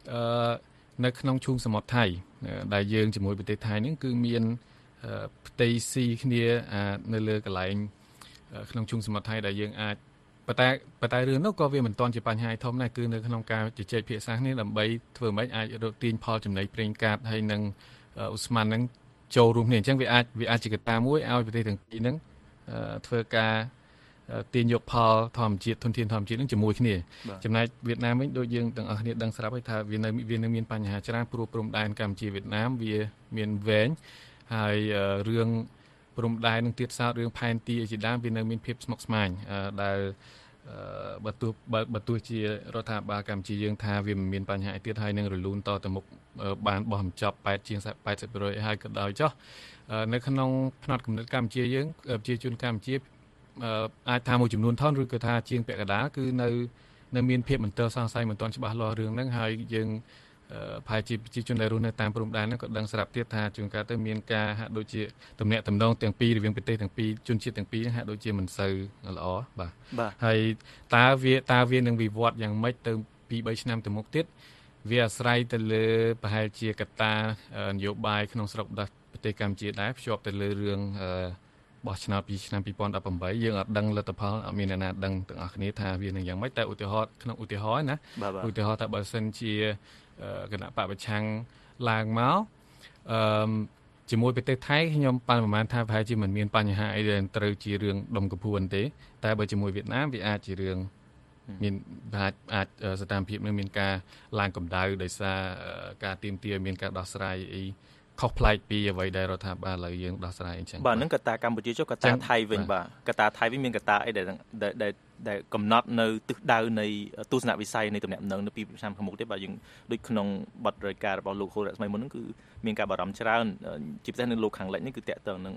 អឺនៅក្នុងឈូងសមុទ្រថៃដែលយើងជាមួយប្រទេសថៃហ្នឹងគឺមានផ្ទៃស៊ីគ្នានៅលើកន្លែងក្នុងឈូងសមុទ្រថៃដែលយើងអាចប៉ុន្តែប៉ុន្តែរឿងនោះក៏វាមិនទាន់ជាបញ្ហាធំដែរគឺនៅក្នុងការជជែកភាសាគ្នាដើម្បីធ្វើម៉េចអាចរកទាញផលចំណេញប្រេងកាតហើយនឹងឧស្ម័នហ្នឹងចូលរួមគ្នាអញ្ចឹងវាអាចវាអាចជាកត្តាមួយឲ្យប្រទេសទាំងពីរហ្នឹងធ្វើការទាញយកផលធម្មជាតិធនធានធម្មជាតិនឹងជាមួយគ្នាចំណែកវៀតណាមវិញដូចយើងទាំងអស់គ្នាដឹងស្រាប់ហើយថាវានៅវានៅមានបញ្ហាច្រើនព្រោះព្រំដែនកម្ពុជាវៀតណាមវាមានវែងហើយរឿងព្រំដែននឹងទៀតសោតរឿងផែនទីជាដើមវានៅមានភាពស្មុគស្មាញដែលបើទោះបើទោះជារដ្ឋាភិបាលកម្ពុជាយើងថាវាមិនមានបញ្ហាអីទៀតហើយនឹងរលូនតទៅមុខបានបោះបញ្ចប់8ជាង八十%ហើយក៏ដោយចុះនៅក្នុងផ្នែកគំនិតកម្ពុជាយើងប្រជាជនកម្ពុជាអាចថាមួយចំនួនធំឬក៏ថាជាងពាក់កណ្ដាលគឺនៅនៅមានភាពមន្ទិលសង្ស័យមិនទាន់ច្បាស់លាស់រឿងហ្នឹងហើយយើងប្រហែលជាប្រជាជនដែលរស់នៅតាមព្រំដែនហ្នឹងក៏ដឹងស្រាប់ទៀតថាជួនកាលទៅមានការហាក់ដូចជាទំនាក់ទំនងទាំងពីររវាងប្រទេសទាំងពីរជនជាតិទាំងពីរហាក់ដូចជាមិនសូវល្អបាទហើយតើវាតើវានឹងវិវត្តយ៉ាងម៉េចទៅពីរបីឆ្នាំទៅមុខទៀតវាអាស្រ័យទៅលើប្រហែលជាកត្តានយោបាយក្នុងស្រុកប្រទេសកម្ពុជាដែរភ្ជាប់ទៅលើរឿងបោះឆ្នោតពីឆ្នាំពីរពាន់ដប់ប្រាំបីយើងអត់ដឹងលទ្ធផលអត់មានអ្នកណាដឹងទាំងអស់គ្នាថាវានឹងយ៉ាងម៉េចតែឧទាហរណ៍ក្នុងឧទាហរណ៍ណាឧទាហរណ៍ថាបើសិនជាគណៈបកប្រឆាំងឡើងមកអឺជាមួយប្រទេសថៃខ្ញុំប៉ាន់ប្រហែលថាប្រហែលជាមិនមានបញ្ហាអីដែលត្រូវជារឿងដុំកំភួនទេតែបើជាមួយវៀតណាមវាអាចជារឿងមានអាចអាចស្ថានភាពនឹងមានការឡើងកម្ដៅដោយសារការទាមទារមានការដោះស្រាយអីខុសប្លែកពីអ្វីដែលរដ្ឋាភិបាលលើយើងដោះស្រាយអញ្ចឹងបាទនឹងកត្តាកម្ពុជាចុះកត្តាថៃវិញបាទកត្តាថៃវិញមានកត្តាអីដែលដែលដែលកំណត់នៅទិសដៅនៃទស្សនវិស័យនៃទំនាក់ទំនងនៅពីឆ្នាំខាងមុខទេបាទយើងដូចក្នុងបទរាយការណ៍របស់លោកហូរ៉ាស្មីមុនហ្នឹងគឺមានការបារម្ភច្រើនជាពិសេសនៅលោកខាងលិចនេះគឺតាក់ទងនឹង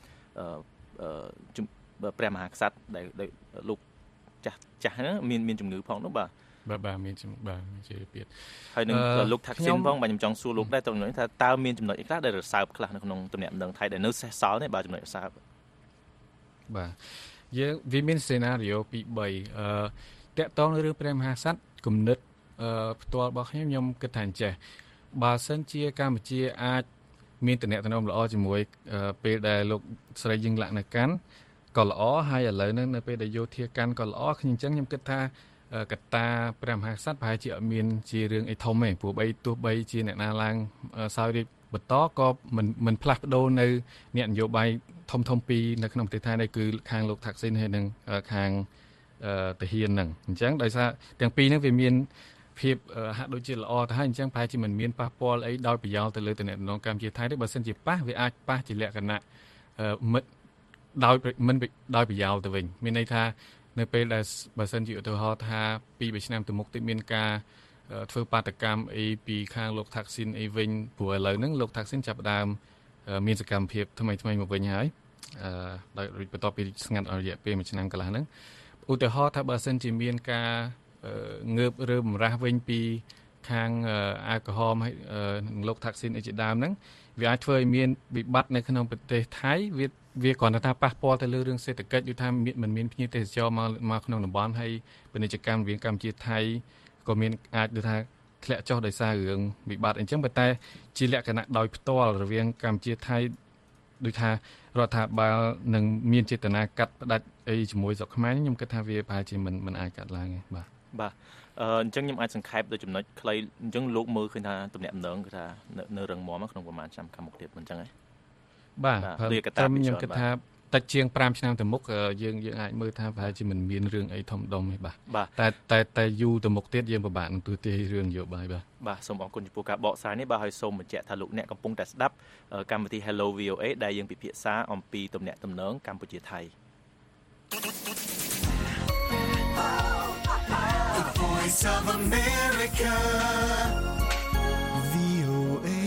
ព្រះមហាក្សត្រដែលលោកចាស់ចាស់ហ្នឹងមានមានជំងឺផងនោះបាទបាទបាទមានបាទជាពាក្យហើយនឹងលោកថាក់ស៊ីនផងបាទខ្ញុំចង់សួរលោកដែរតើនឹងថាតើមានចំណុចអីខ្លះដែលរសើបខ្លះនៅក្នុងទំនាក់ទំនងថៃដែលនៅសេសសល់នេះបាទចំណុចរសើបបាទយើងវាមានសេណារីយ៉ូពីរបីអឺតាក់ទងនឹងរឿងព្រះមហាក្សត្រគំនិតអឺផ្ទាល់របស់ខ្ញុំខ្ញុំគិតថាអញ្ចេះបើសិនជាកម្ពុជាអាចមានទំនាក់ទំនងល្អជាមួយពេលដែលលោកស្រីយើងលក្ខណៈកាន់ក៏ល្អហើយឥឡូវហ្នឹងនៅពេលដែលយោធាកាន់ក៏ល្អខ្ញុំអញ្ចឹងខ្ញុំគិតថាកត្តាព្រះមហាក្សត្រប្រហែលជាអត់មានជារឿងអីធំទេព្រោះបីទោះបីជាអ្នកណាឡើងសោយរាជបន្តក៏មិនមិនផ្លាស់ប្ដូរនៅអ្នកនយោបាយធំធំពីរនៅក្នុងប្រទេសថៃនេះគឺខាងលោកថាក់ស៊ីនហើយនិងខាងតាហ៊ានហ្នឹងអញ្ចឹងដោយសារទាំងពីរហ្នឹងវាមានភាពហាក់ដូចជាល្អទៅហើយអញ្ចឹងប្រហែលជាមិនមានប៉ះពាល់អីដោយប្រយោលទៅលើតំណែងកម្ពុជាថៃទេបើមិនជាប៉ះវាអាចប៉ះជាលក្ខណៈមិត្តដោយមិនដោយប្រយោលទៅវិញមានន័យថានៅពេលដែលបើសិនជាឧទាហរណ៍ថាពីរឆ្នាំទៅមុខទៀតមានការធ្វើបាតកម្មអីពីខាងលោកថាក់ស៊ីនអីវិញព្រោះឥឡូវហ្នឹងលោកថាក់ស៊ីនចាប់ផ្ដើមមានសកម្មភាពថ្មីថ្មីមកវិញហើយអឺដោយបន្ទាប់ពីស្ងាត់រយៈពេលមួយឆ្នាំកន្លះហ្នឹងឧទាហរណ៍ថាបើសិនជាមានការងើបរើបំរាស់វិញពីខាងអាល់កុហុលហើយនឹងលោកថាក់ស៊ីនអីជាដើមហ្នឹងវាអាចធ្វើឲ្យមានវិបត្តិនៅក្នុងប្រទេសថៃវាវាគ្រាន់តែថាប៉ះពាល់ទៅលើរឿងសេដ្ឋកិច្ចដូចថាមិនមានភ្ញៀវទេសចរមកមកក្នុងតំបន់ហើយពាណិជ្ជកម្មរវាងកម្ពុជាថៃក៏មានអាចដូចថាធ្លាក់ចុះដោយសាររឿងវិបត្តិអញ្ចឹងប៉ុន្តែជាលក្ខណៈដោយផ្ទាល់រវាងកម្ពុជាថៃដូចថារដ្ឋាភិបាលនឹងមានចេតនាកាត់ផ្ដាច់អីជាមួយស្រុកខ្មែរខ្ញុំគិតថាវាប្រហែលជាមិនមិនអាចកាត់ឡើងទេបាទបាទអញ្ចឹងខ្ញុំអាចសង្ខេបទៅចំណុចខ្លីអញ្ចឹងលោកមើលឃើញថាទំនាក់ទំនងគឺថានៅរឹងមាំក្នុងប្រហែលឆ្នាំខាងមុខទៀតមិនអញ្ចឹងហ៎បាទខ្ញុំខ្ញុំគិតថាតិចជាង5ឆ្នាំទៅមុខយើងយើងអាចមើលថាប្រហែលជាមិនមានរឿងអីធំដុំទេបាទតែតែតែយូរទៅមុខទៀតយើងពិបាកនឹងទូទាយរឿងនយោបាយបាទបាទសូមអរគុណចំពោះការបកស្រាយនេះបាទហើយសូមបញ្ជាក់ថាលោកអ្នកកំពុងតែស្ដាប់កម្មវិធី Hello វី អូ អេ ដែលយើងពិភាក្សាអំពីទំនាក់ទំនងកម្ពុជាថៃ The Voice of America វី អូ អេ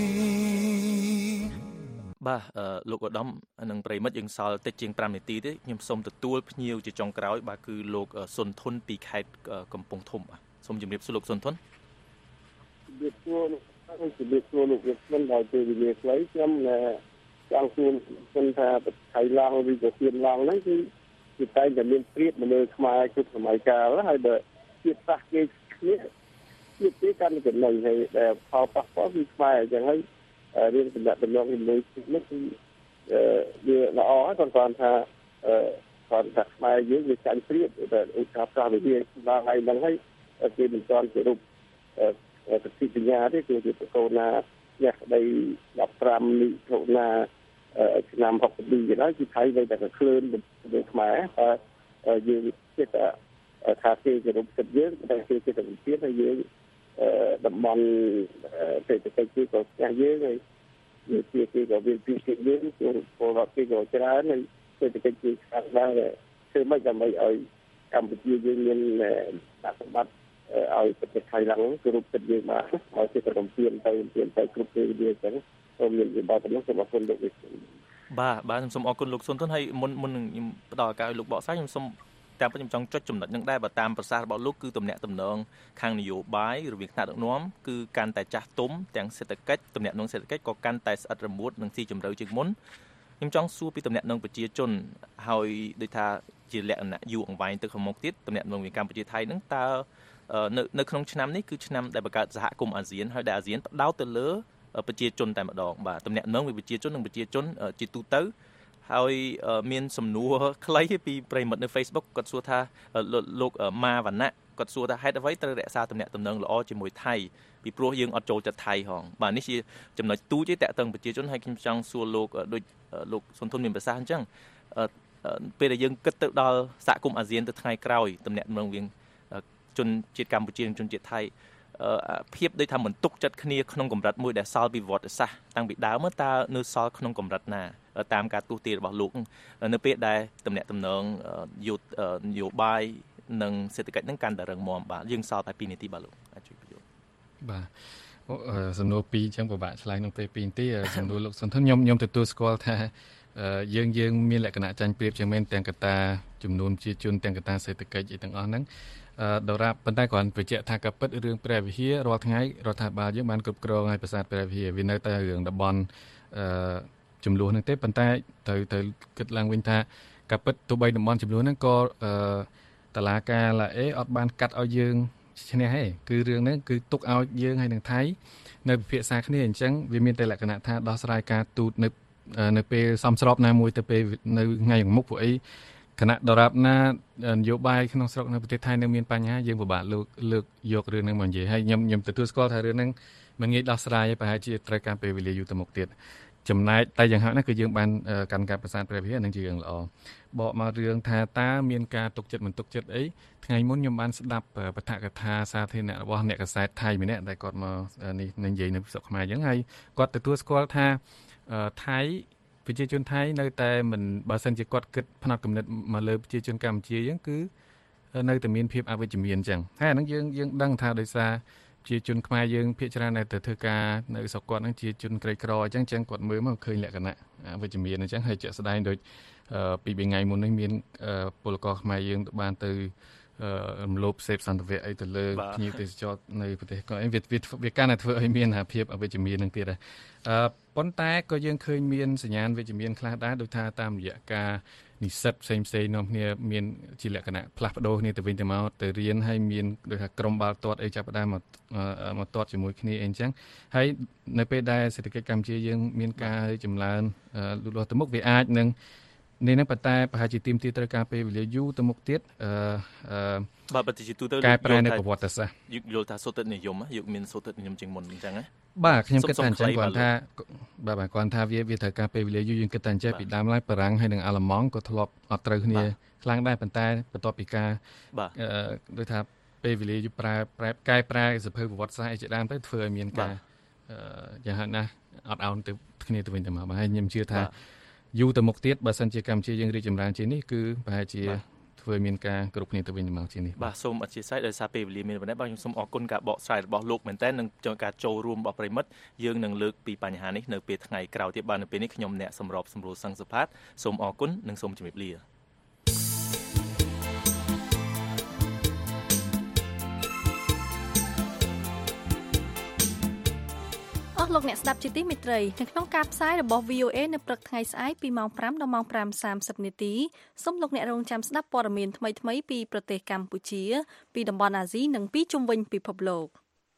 បាទលោកឧត្តមនិងប្រិមិត្តយើងសល់តិចជាង5នាទីទេខ្ញុំសូមទទួលភ្ញៀវជាចុងក្រោយបាទគឺលោកសុនធុនពីខេត្តកំពង់ធំបាទសូមជម្រាបសួរលោកសុនធុនជម្រាបសួរលោកជម្រាបសួរលោកវិទ្យាដោយពេលវេលាខ្លីខ្ញុំចង់សួរគុណថាថៃឡង់ឬក៏ទៀនឡង់ហ្នឹងគឺគឺតែតែមានព្រៀបមនុស្សខ្មែរគ្រប់សម័យកាលហើយបើជាតិសាសគេគ្នាទៀតទេកាន់ចំណុចហើយដែលផលប៉ះពាល់គឺខ្មែរអញ្ចឹងហើយរឿងតំណែងតំណងជាមួយនេះគឺវាល្អហើយគាត់គាត់ថាគាត់ថាខ្មែរយើងវាចាញ់ព្រៀបតែឧស្សាហ៍ប្រាស់វិទ្យាដល់ថ្ងៃហ្នឹងហើយគេមិនទាន់ជារូបប្រតិបញ្ញាទេគឺជាប្រកោណាអ្នកស្ដីដប់ប្រាំនេះធនាឆ្នាំហុកពីក៏ដោយគឺថៃនៅតែក្លឿនទៅខ្មែរតែយើងគិតថាគេជារូបសិទ្ធិយើងតែគេជាវិធានហើយយើងតំបន់សេដ្ឋកិច្ចគឺក៏ស្ទះយើងហើយជាគេក៏វាពីគេយើងពលរដ្ឋគេក៏ច្រើនហើយសេដ្ឋកិច្ចគឺខ្លាំងដែរធ្វើម៉េចដើម្បីឲ្យកម្ពុជាយើងមានដាក់សម្បត្តិឲ្យប្រទេសថៃឡើងគឺរូបសិទ្ធិយើងមកឲ្យគេរំពៀនទៅពៀនទៅគ្រប់ពេលវាអញ្ចឹងសូមមានវិបត្តិនោះសូមអរគុណលោកវិទ្យុបាទបាទខ្ញុំសូមអរគុណលោកសុនទុនហើយមុនមុននឹងខ្ញុំផ្ដល់ឱកាសឲ្យលោកបកស្រាយខ្ញុំសូមតាមពិតខ្ញុំចង់ចុចចំណុចនឹងដែរបើតាមប្រសាសន៍របស់លោកគឺទំនាក់ទំនងខាងនយោបាយរវាងថ្នាក់ដឹកនាំគឺកាន់តែចាស់ទុំទាំងសេដ្ឋកិច្ចទំនាក់ទំនងសេដ្ឋកិច្ចក៏កាន់តែស្អិតរមួតនិងស៊ីជម្រៅជាងមុនខ្ញុំចង់សួរពីទំនាក់ទំនងប្រជាជនហើយដូចថាជាលក្ខណៈយូរអង្វែងទៅខាងមុខទៀតទំនាក់ទំនងវាកម្ពុជាថៃហ្នឹងតើនៅនៅក្នុងឆ្នាំនេះគឺឆ្នាំដែលបង្កើតសហគមន៍អាស៊ានហើយដែលអាស៊ានផ្ដោតទៅលើប្រជាជនតែម្ដងបាទទំនាក់ទំនងវាប្រជាជននិងប្រជាជនជាទូទៅហើយមានសំណួរខ្លីពីប្រិមិត្តនៅ Facebook គាត់សួរថាលោកម៉ាវណ្ណៈគាត់សួរថាហេតុអ្វីត្រូវរក្សាទំនាក់ទំនងល្អជាមួយថៃពីព្រោះយើងអត់ចូលចិត្តថៃហងបាទនេះជាចំណុចទូចទេតាក់ទងប្រជាជនហើយខ្ញុំចង់សួរលោកដូចលោកសុនធុនមានប្រសាសន៍អញ្ចឹងពេលដែលយើងគិតទៅដល់សហគមន៍អាស៊ានទៅថ្ងៃក្រោយទំនាក់ទំនងវាជនជាតិកម្ពុជានិងជនជាតិថៃភាពដូចថាមិនទុកចិត្តគ្នាក្នុងកម្រិតមួយដែលសល់ពីវត្តសាស្ត្រតាំងពីដើមតើនៅសល់ក្នុងកម្រិតណាតាមការទស្សន៍ទាយរបស់លោកនៅពេលដែលទំនាក់ទំនងយុទ្ធនយោបាយនិងសេដ្ឋកិច្ចហ្នឹងកាន់តែរឹងមាំបាទយើងសល់តែពីរនាទីបាទលោកអាចជួយបញ្យល់បាទសំណួរពីរអញ្ចឹងពិបាកឆ្លើយក្នុងពេលពីរនាទីសំណួរលោកសុនធនខ្ញុំខ្ញុំទទួលស្គាល់ថាយើងយើងមានលក្ខណៈចាញ់ប្រៀបជាងមែនទាំងកត្តាចំនួនប្រជាជនទាំងកត្តាសេដ្ឋកិច្ចទាំងអស់ហ្នឹងដរាបប៉ុន្តែគ្រាន់បញ្ជាក់ថាការពិតរឿងព្រះវិហាររាល់ថ្ងៃរដ្ឋាភិបាលយើងបានគ្រប់គ្រងឲ្យប្រាសាទព្រះវិហារវានៅតែរឿងតំបន់អឺចំនួនហ្នឹងទេប៉ុន្តែត្រូវត្រូវគិតឡើងវិញថាការពិតទោះបីតំបន់ចំនួនហ្នឹងក៏អឺតឡាការឡាអេអត់បានកាត់ឲ្យយើងឈ្នះទេគឺរឿងហ្នឹងគឺទុកឲ្យយើងហើយនឹងថៃនៅពិភាក្សាគ្នាអញ្ចឹងវាមានតែលក្ខណៈថាដោះស្រាយការទូតនៅនៅពេលសំស្របណាមួយទៅពេលនៅថ្ងៃមុខពួកអីគណៈដរាបណានយោបាយក្នុងស្រុកនៅប្រទេសថៃនៅមានបញ្ហាយើងពិបាកលើកលើកយករឿងហ្នឹងមកនិយាយហើយខ្ញុំខ្ញុំទទួលស្គាល់ថារឿងហ្នឹងមិនងាយដោះស្រាយទេប្រហែលជាត្រូវការពេលវេលាយូរទៅមុខទៀតចំណែកតែយ៉ាងហោចណាស់គឺយើងបានកាន់ការប្រសាទព្រះវិហារនឹងជារឿងល្អបកមករឿងថាតើមានការទុកចិត្តមិនទុកចិត្តអីថ្ងៃមុនខ្ញុំបានស្ដាប់បទកថាសាធារណៈរបស់អ្នកកាសែតថៃម្នាក់ដែលគាត់មកនេះនិយាយនៅស្រុកខ្មែរអញ្ចឹងហើយគាត់ទទួលស្គាល់ថាថៃប្រជាជនថៃនៅតែមិនបើសិនជាគាត់គិតផ្នែកគំនិតមកលើប្រជាជនកម្ពុជាយើងគឺនៅតែមានភាពអវិជ្ជមានអញ្ចឹងហើយអានឹងយើងយើងដឹងថាដោយសារជាជនខ្មែរយើងភាគច្រើនតែទៅធ្វើការនៅស្រុកគាត់ហ្នឹងជាជនក្រីក្រអញ្ចឹងអញ្ចឹងគាត់មើលមកឃើញលក្ខណៈអវិជ្ជមានអញ្ចឹងហើយជាក់ស្ដែងដូចពីពីថ្ងៃមុននេះមានពលករខ្មែរយើងបានទៅរំលោភសេពសន្តិវៈអីទៅលើភ្ញៀវទេសចរនៅប្រទេសគាត់អីវាវាកាន់តែធ្វើឲ្យមានភាពអវិជ្ជមានហ្នឹងទៀតដែរអឺប៉ុន្តែក៏យើងឃើញមានសញ្ញាណវិជ្ជមានខ្លះដែរដូចថាតាមរយៈការនិស្សិតផ្សេងផ្សេងនាំគ្នាមានជាលក្ខណៈផ្លាស់ប្ដូរគ្នាទៅវិញទៅមកទៅរៀនហើយមានដូចថាក្រុមបាល់ទាត់អីចាប់ផ្ដើមមកមកទាត់ជាមួយគ្នាអីអញ្ចឹងហើយនៅពេលដែលសេដ្ឋកិច្ចកម្ពុជាយើងមានការចម្រើនលូតលាស់ទៅមុខវាអាចនឹងនេះនឹងប៉ុន្តែប្រហែលជាទីមទីត្រូវការពេលវេលាយូរទៅមុខទៀតអឺអឺបាទបើជាទូទៅកែប្រែនៅប្រវត្តិសាស្ត្រយល់ថាសូតិនិយមយកមានសូតិនិយមជាងមុនអញ្ចឹងណាបាទខ្ញុំគិតថាអញ្ចឹងគាត់ថាបាទបាទគាត់ថាវាវាត្រូវការពេលវេលាយូរយើងគិតថាអញ្ចឹងពីដើមឡើយបារាំងហើយនិងអាល្លឺម៉ង់ក៏ធ្លាប់អត់ត្រូវគ្នាខ្លាំងដែរប៉ុន្តែបន្ទាប់ពីការអឺដូចថាពេលវេលាយូរប្រែប្រែកែប្រែសភៅប្រវត្តិសាស្ត្រអីជាដើមទៅធ្វើឲ្យមានការអឺយ៉ាងហោចណាស់អត់អោនទៅគ្នាទៅវិញទៅមកបាទហើយខ្ញុំជឿថាយូរទៅមុខទៀតបើសិនជាកម្ពុជាយើងរីកចម្រើនជាងនេះគឺប្រហែលជាធ្វើមានការគ្រប់គ្នាទៅវិញទៅមកជាងនេះបាទសូមអធិស្ឋានដោយសារពេលវេលាមានប៉ុណ្ណេះបាទខ្ញុំសូមអរគុណការបកស្រាយរបស់លោកមែនតើនឹងការចូលរួមរបស់ប្រិមិត្តយើងនឹងលើកពីបញ្ហានេះនៅពេលថ្ងៃក្រោយទៀតបាទនៅពេលនេះខ្ញុំអ្នកសម្របសម្រួលសង្ឃសុផាតសូមអរគុណនិងសូមជម្រាបលាលោកអ្នកស្ដាប់ជាទីមេត្រីនៅក្នុងការផ្សាយរបស់ វី អូ អេ នៅព្រឹកថ្ងៃស្អែកពីម៉ោងប្រាំដល់ម៉ោងប្រាំសាមសិបនាទីសូមលោកអ្នករងចាំស្ដាប់ព័ត៌មានថ្មីៗពីប្រទេសកម្ពុជាពីតំបន់អាស៊ីនិងពីជុំវិញពិភពលោក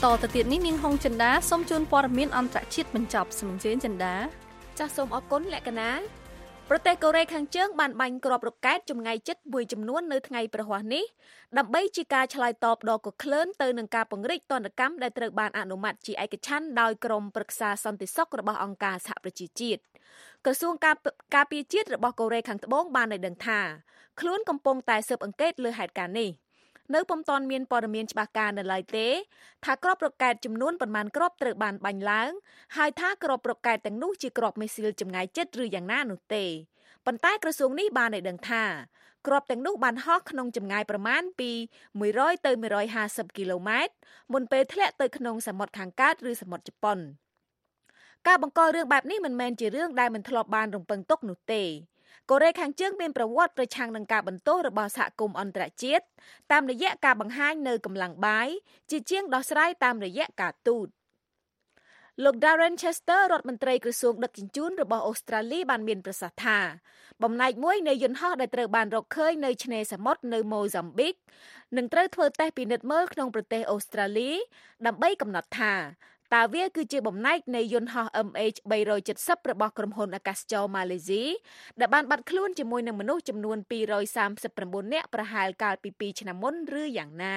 តទៅទៀតនេះនាងហុងចិន្តាសូមជូនព័ត៌មានអន្តរជាតិបញ្ចប់សូមអញ្ជើញចិន្តាចាសសូមអរគុណលក្ខណាប្រទេសកូរ៉េខាងជើងបានបាញ់គ្រាប់រ៉ុកែតចម្ងាយជិតមួយចំនួននៅថ្ងៃប្រហ័សនេះដើម្បីជាការឆ្លើយតបដ៏កក្លឿនទៅនឹងការពង្រីកទណ្ឌកម្មដែលត្រូវបានអនុម័តជាឯកច្ឆន្ទដោយក្រុមប្រឹក្សាសន្តិសុខរបស់អង្គការសហប្រជាជាតិក្រសួងការការពារជាតិរបស់កូរ៉េខាងត្បូងបានឲ្យដឹងថាខ្លួនកំពុងតែស៊ើបអង្កេតលើហេតុការណ៍នេះនៅពុំទាន់មានព័ត៌មានច្បាស់ការនៅឡើយទេថាគ្រាប់រ៉ុកែតចំនួនប៉ុន្មានគ្រាប់ត្រូវបានបាញ់ឡើងហើយថាគ្រាប់រ៉ុកែតទាំងនោះជាគ្រាប់មីស៊ីលចម្ងាយជិតឬយ៉ាងណានោះទេប៉ុន្តែក្រសួងនេះបានឲ្យដឹងថាគ្រាប់ទាំងនោះបានហោះក្នុងចម្ងាយប្រមាណពីមួយរយទៅមួយរយហាសិបគីឡូម៉ែត្រមុនពេលធ្លាក់ទៅក្នុងសមុទ្រខាងកើតឬសមុទ្រជប៉ុនការបង្ករឿងបែបនេះមិនមែនជារឿងដែលមិនធ្លាប់បានរំពឹងទុកនោះទេកូរ៉េខាងជើងមានប្រវត្តិប្រឆាំងនឹងការបន្ទោសរបស់សហគមន៍អន្តរជាតិតាមរយៈការបង្ហាញនៅកម្លាំងបាយជាជាងដោះស្រាយតាមរយៈការទូតលោក Darren Chester រដ្ឋមន្ត្រីក្រសួងដឹកជញ្ជូនរបស់អូស្ត្រាលីបានមានប្រសាសន៍ថាបំណែកមួយនៃយន្តហោះដែលត្រូវបានរកឃើញនៅឆ្នេរសមុទ្រនៅម៉ូហ្សាំប៊ីកនឹងត្រូវធ្វើតេស្តពិនិត្យមើលក្នុងប្រទេសអូស្ត្រាលីដើម្បីកំណត់ថាតើវាគឺជាបំណែកនៃយន្តហោះ M H បីរយเจ็ดសិប របស់ក្រុមហ៊ុនអាកាសចរម៉ាឡេស៊ីដែលបានបាត់ខ្លួនជាមួយនឹងមនុស្សចំនួនពីររយសាមសិបប្រាំបួននាក់ប្រហែលកាលពីពីរឆ្នាំមុនឬយ៉ាងណា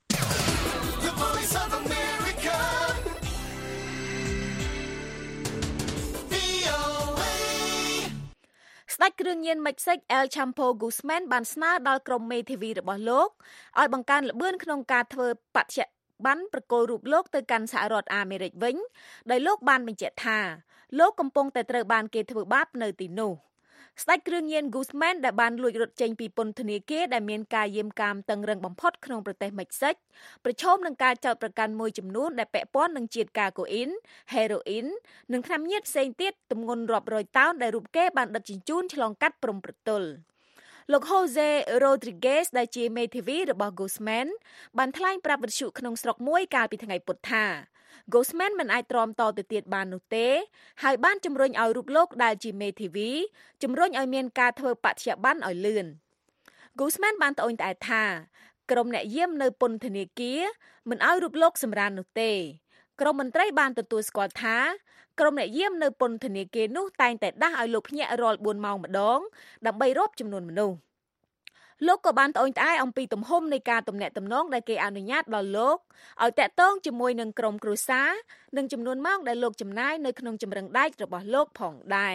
ស្ដេចគ្រឿងញៀនមិចស៊ិក El Chapo Guzman បានស្នើដល់ក្រុមមេធាវីរបស់លោកឲ្យបង្កើនល្បឿនក្នុងការធ្វើបច្ចៈបានប្រកល់រូបលោកទៅកាន់សហរដ្ឋអាមេរិកវិញដោយលោកបានបញ្ជាក់ថាលោកកំពុងតែត្រូវបានគេធ្វើបាបនៅទីនោះស្ដេចគ្រឿងញៀន Guzman ដែលបានលួចរត់ចេញពីពន្ធនាគារដែលមានការយាមកាមតឹងរឹងបំផុតក្នុងប្រទេសមិចស៊ិកប្រឈមនឹងការចោទប្រកាន់មួយចំនួនដែលពាក់ព័ន្ធនឹងជាតិកាកូអ៊ីន ហេរ៉ូអ៊ីននិងថ្នាំញៀនផ្សេងទៀតទម្ងន់រាប់រយតោនដែលរូបគេបានដឹកជញ្ជូនឆ្លងកាត់ព្រំប្រទល់លោក Jose Rodriguez ដែលជាមេធាវីរបស់ Guzman បានថ្លែងប្រាប់វិទ្យុក្នុងស្រុកមួយកាលពីថ្ងៃពុធថា Guzman មិនអាចទ្រាំតទៅទៀតបាននោះទេហើយបានជំរុញឲ្យរូបលោកដែលជាមេធាវីជំរុញឲ្យមានការធ្វើបច្ចៈបណ្ឌឲ្យលឿន Guzman បានត្អូញត្អែថាក្រុមអ្នកយាមនៅពន្ធនាគារមិនឲ្យរូបលោកសម្រាននោះទេក្រុមមន្ត្រីបានទទួលស្គាល់ថាក្រុមអ្នកយាមនៅពន្ធនាគារនោះតែងតែដាស់ឲ្យលោកភ្ញាក់រាល់បួនម៉ោងម្ដងដើម្បីរាប់ចំនួនមនុស្សលោកក៏បានត្អូញត្អែអំពីទំហំនៃការទំនាក់ទំនងដែលគេអនុញ្ញាតដល់លោកឲ្យតាក់ទងជាមួយនឹងក្រុមគ្រួសារនិងចំនួនម៉ោងដែលលោកចំណាយនៅក្នុងចម្រឹងដែករបស់លោកផងដែរ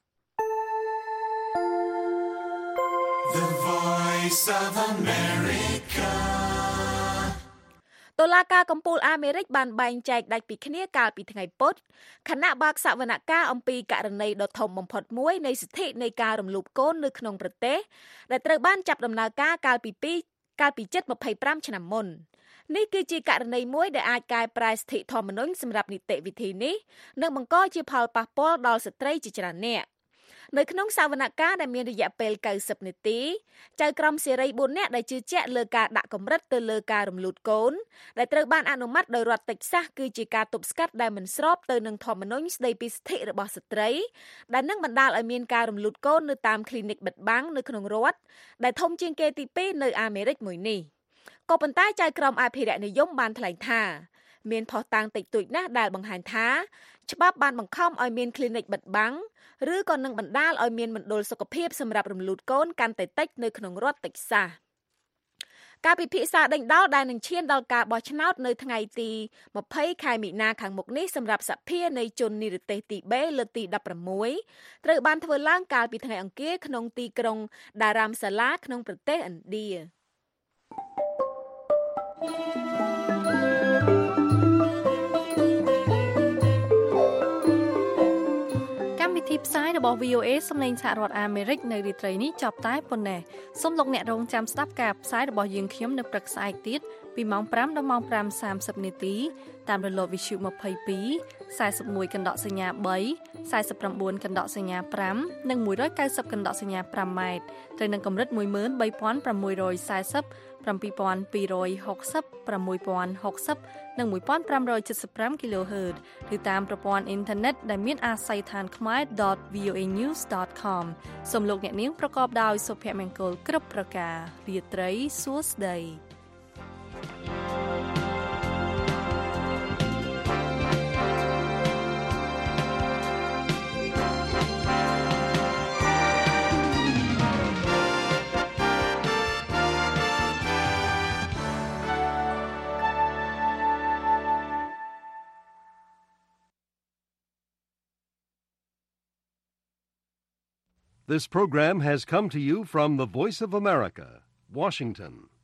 The Voice of America តុលាការកំពូលអាមេរិកបានបែងចែកដាច់ពីគ្នាកាលពីថ្ងៃពុធខណៈបើកសវនកម្មអំពីករណីដ៏ធំបំផុតមួយនៃសិទ្ធិនៃការរំលោភកូននៅក្នុងប្រទេសដែលត្រូវបានចាប់ដំណើរការកាលពីពីកាលពីជិតម្ភៃប្រាំឆ្នាំមុននេះគឺជាករណីមួយដែលអាចកែប្រែសិទ្ធិធម្មនុញ្ញសម្រាប់នីតិវិធីនេះនិងបង្កជាផលប៉ះពាល់ដល់ស្ត្រីជាច្រើននាក់នៅក្នុងសវនកម្មដែលមានរយៈពេលเก้าสิบនាទីចៅក្រមសេរីបួននាក់ដែលជឿជាក់លើការដាក់កម្រិតទៅលើការរំលូតកូនដែលត្រូវបានអនុម័តដោយរដ្ឋតិចសាសគឺជាការទប់ស្កាត់ដែលមិនស្របទៅនឹងធម្មនុញ្ញស្តីពីសិទ្ធិរបស់ស្ត្រីដែលនឹងបណ្ដាលឲ្យមានការរំលូតកូននៅតាមគ្លីនិកបិទបាំងនៅក្នុងរដ្ឋដែលធំជាងគេទីពីរនៅអាមេរិកមួយនេះក៏ប៉ុន្តែចៅក្រមអភិរក្សនិយមបានថ្លែងថាមានភស្តុតាងតិចតួចណាស់ដែលបង្ហាញថាច្បាប់បានបង្ខំឲ្យមានគ្លីនិកបិទបាំងឬក៏នឹងបណ្ដាលឲ្យមានមណ្ឌលសុខភាពសម្រាប់រំលូតកូនកាន់តែតិចនៅក្នុងរដ្ឋតិចសាសការពិភាក្សាដេញដោលដែលនឹងឈានដល់ការបោះឆ្នោតនៅថ្ងៃទីម្ភៃខែមិនិនាខាងមុខនេះសម្រាប់សភានៃជននិរទេសទីបេលើកទីដប់ប្រាំមួយត្រូវបានធ្វើឡើងកាលពីថ្ងៃអង្គារក្នុងទីក្រុងដារ៉ាមសាឡាក្នុងប្រទេសឥណ្ឌាទីផ្សាយរបស់ វី អូ เอ សំឡេងសហរដ្ឋអាមេរិកនៅរាត្រីនេះចប់តែប៉ុណ្ណេះសូមលោកអ្នករងចាំស្ដាប់ការផ្សាយរបស់យើងខ្ញុំនៅព្រឹកស្អែកទៀតពីម៉ោងប្រាំដល់ម៉ោងប្រាំសាមសិបនាទីតាមរលកវិទ្យុម្ភៃពីរ ខ្សែ មួយកណ្ដកសញ្ញាបី ខ្សែ ៩ កណ្ដកសញ្ញាប្រាំនិងមួយរយកៅសិបកណ្ដកសញ្ញាប្រាំម៉ែត្រត្រូវនឹងកម្រិតមួយម៉ឺនបីពាន់ប្រាំមួយរយសែសិប bảy nghìn hai trăm sáu mươi 6 nghìn sáu trăm sáu mươi និង một nghìn năm trăm bảy mươi lăm គីឡូហឺត ឬតាមប្រព័ន្ធអ៊ីនធឺណិតដែលមានអាស័យដ្ឋាន ខ្មែរ ដត វី អូ เอ ញូស ដត com សូមលោកអ្នកនាងប្រកបដោយសុភមង្គលគ្រប់ប្រការរាត្រីសួស្តី This program has come to you from the Voice of America, Washington.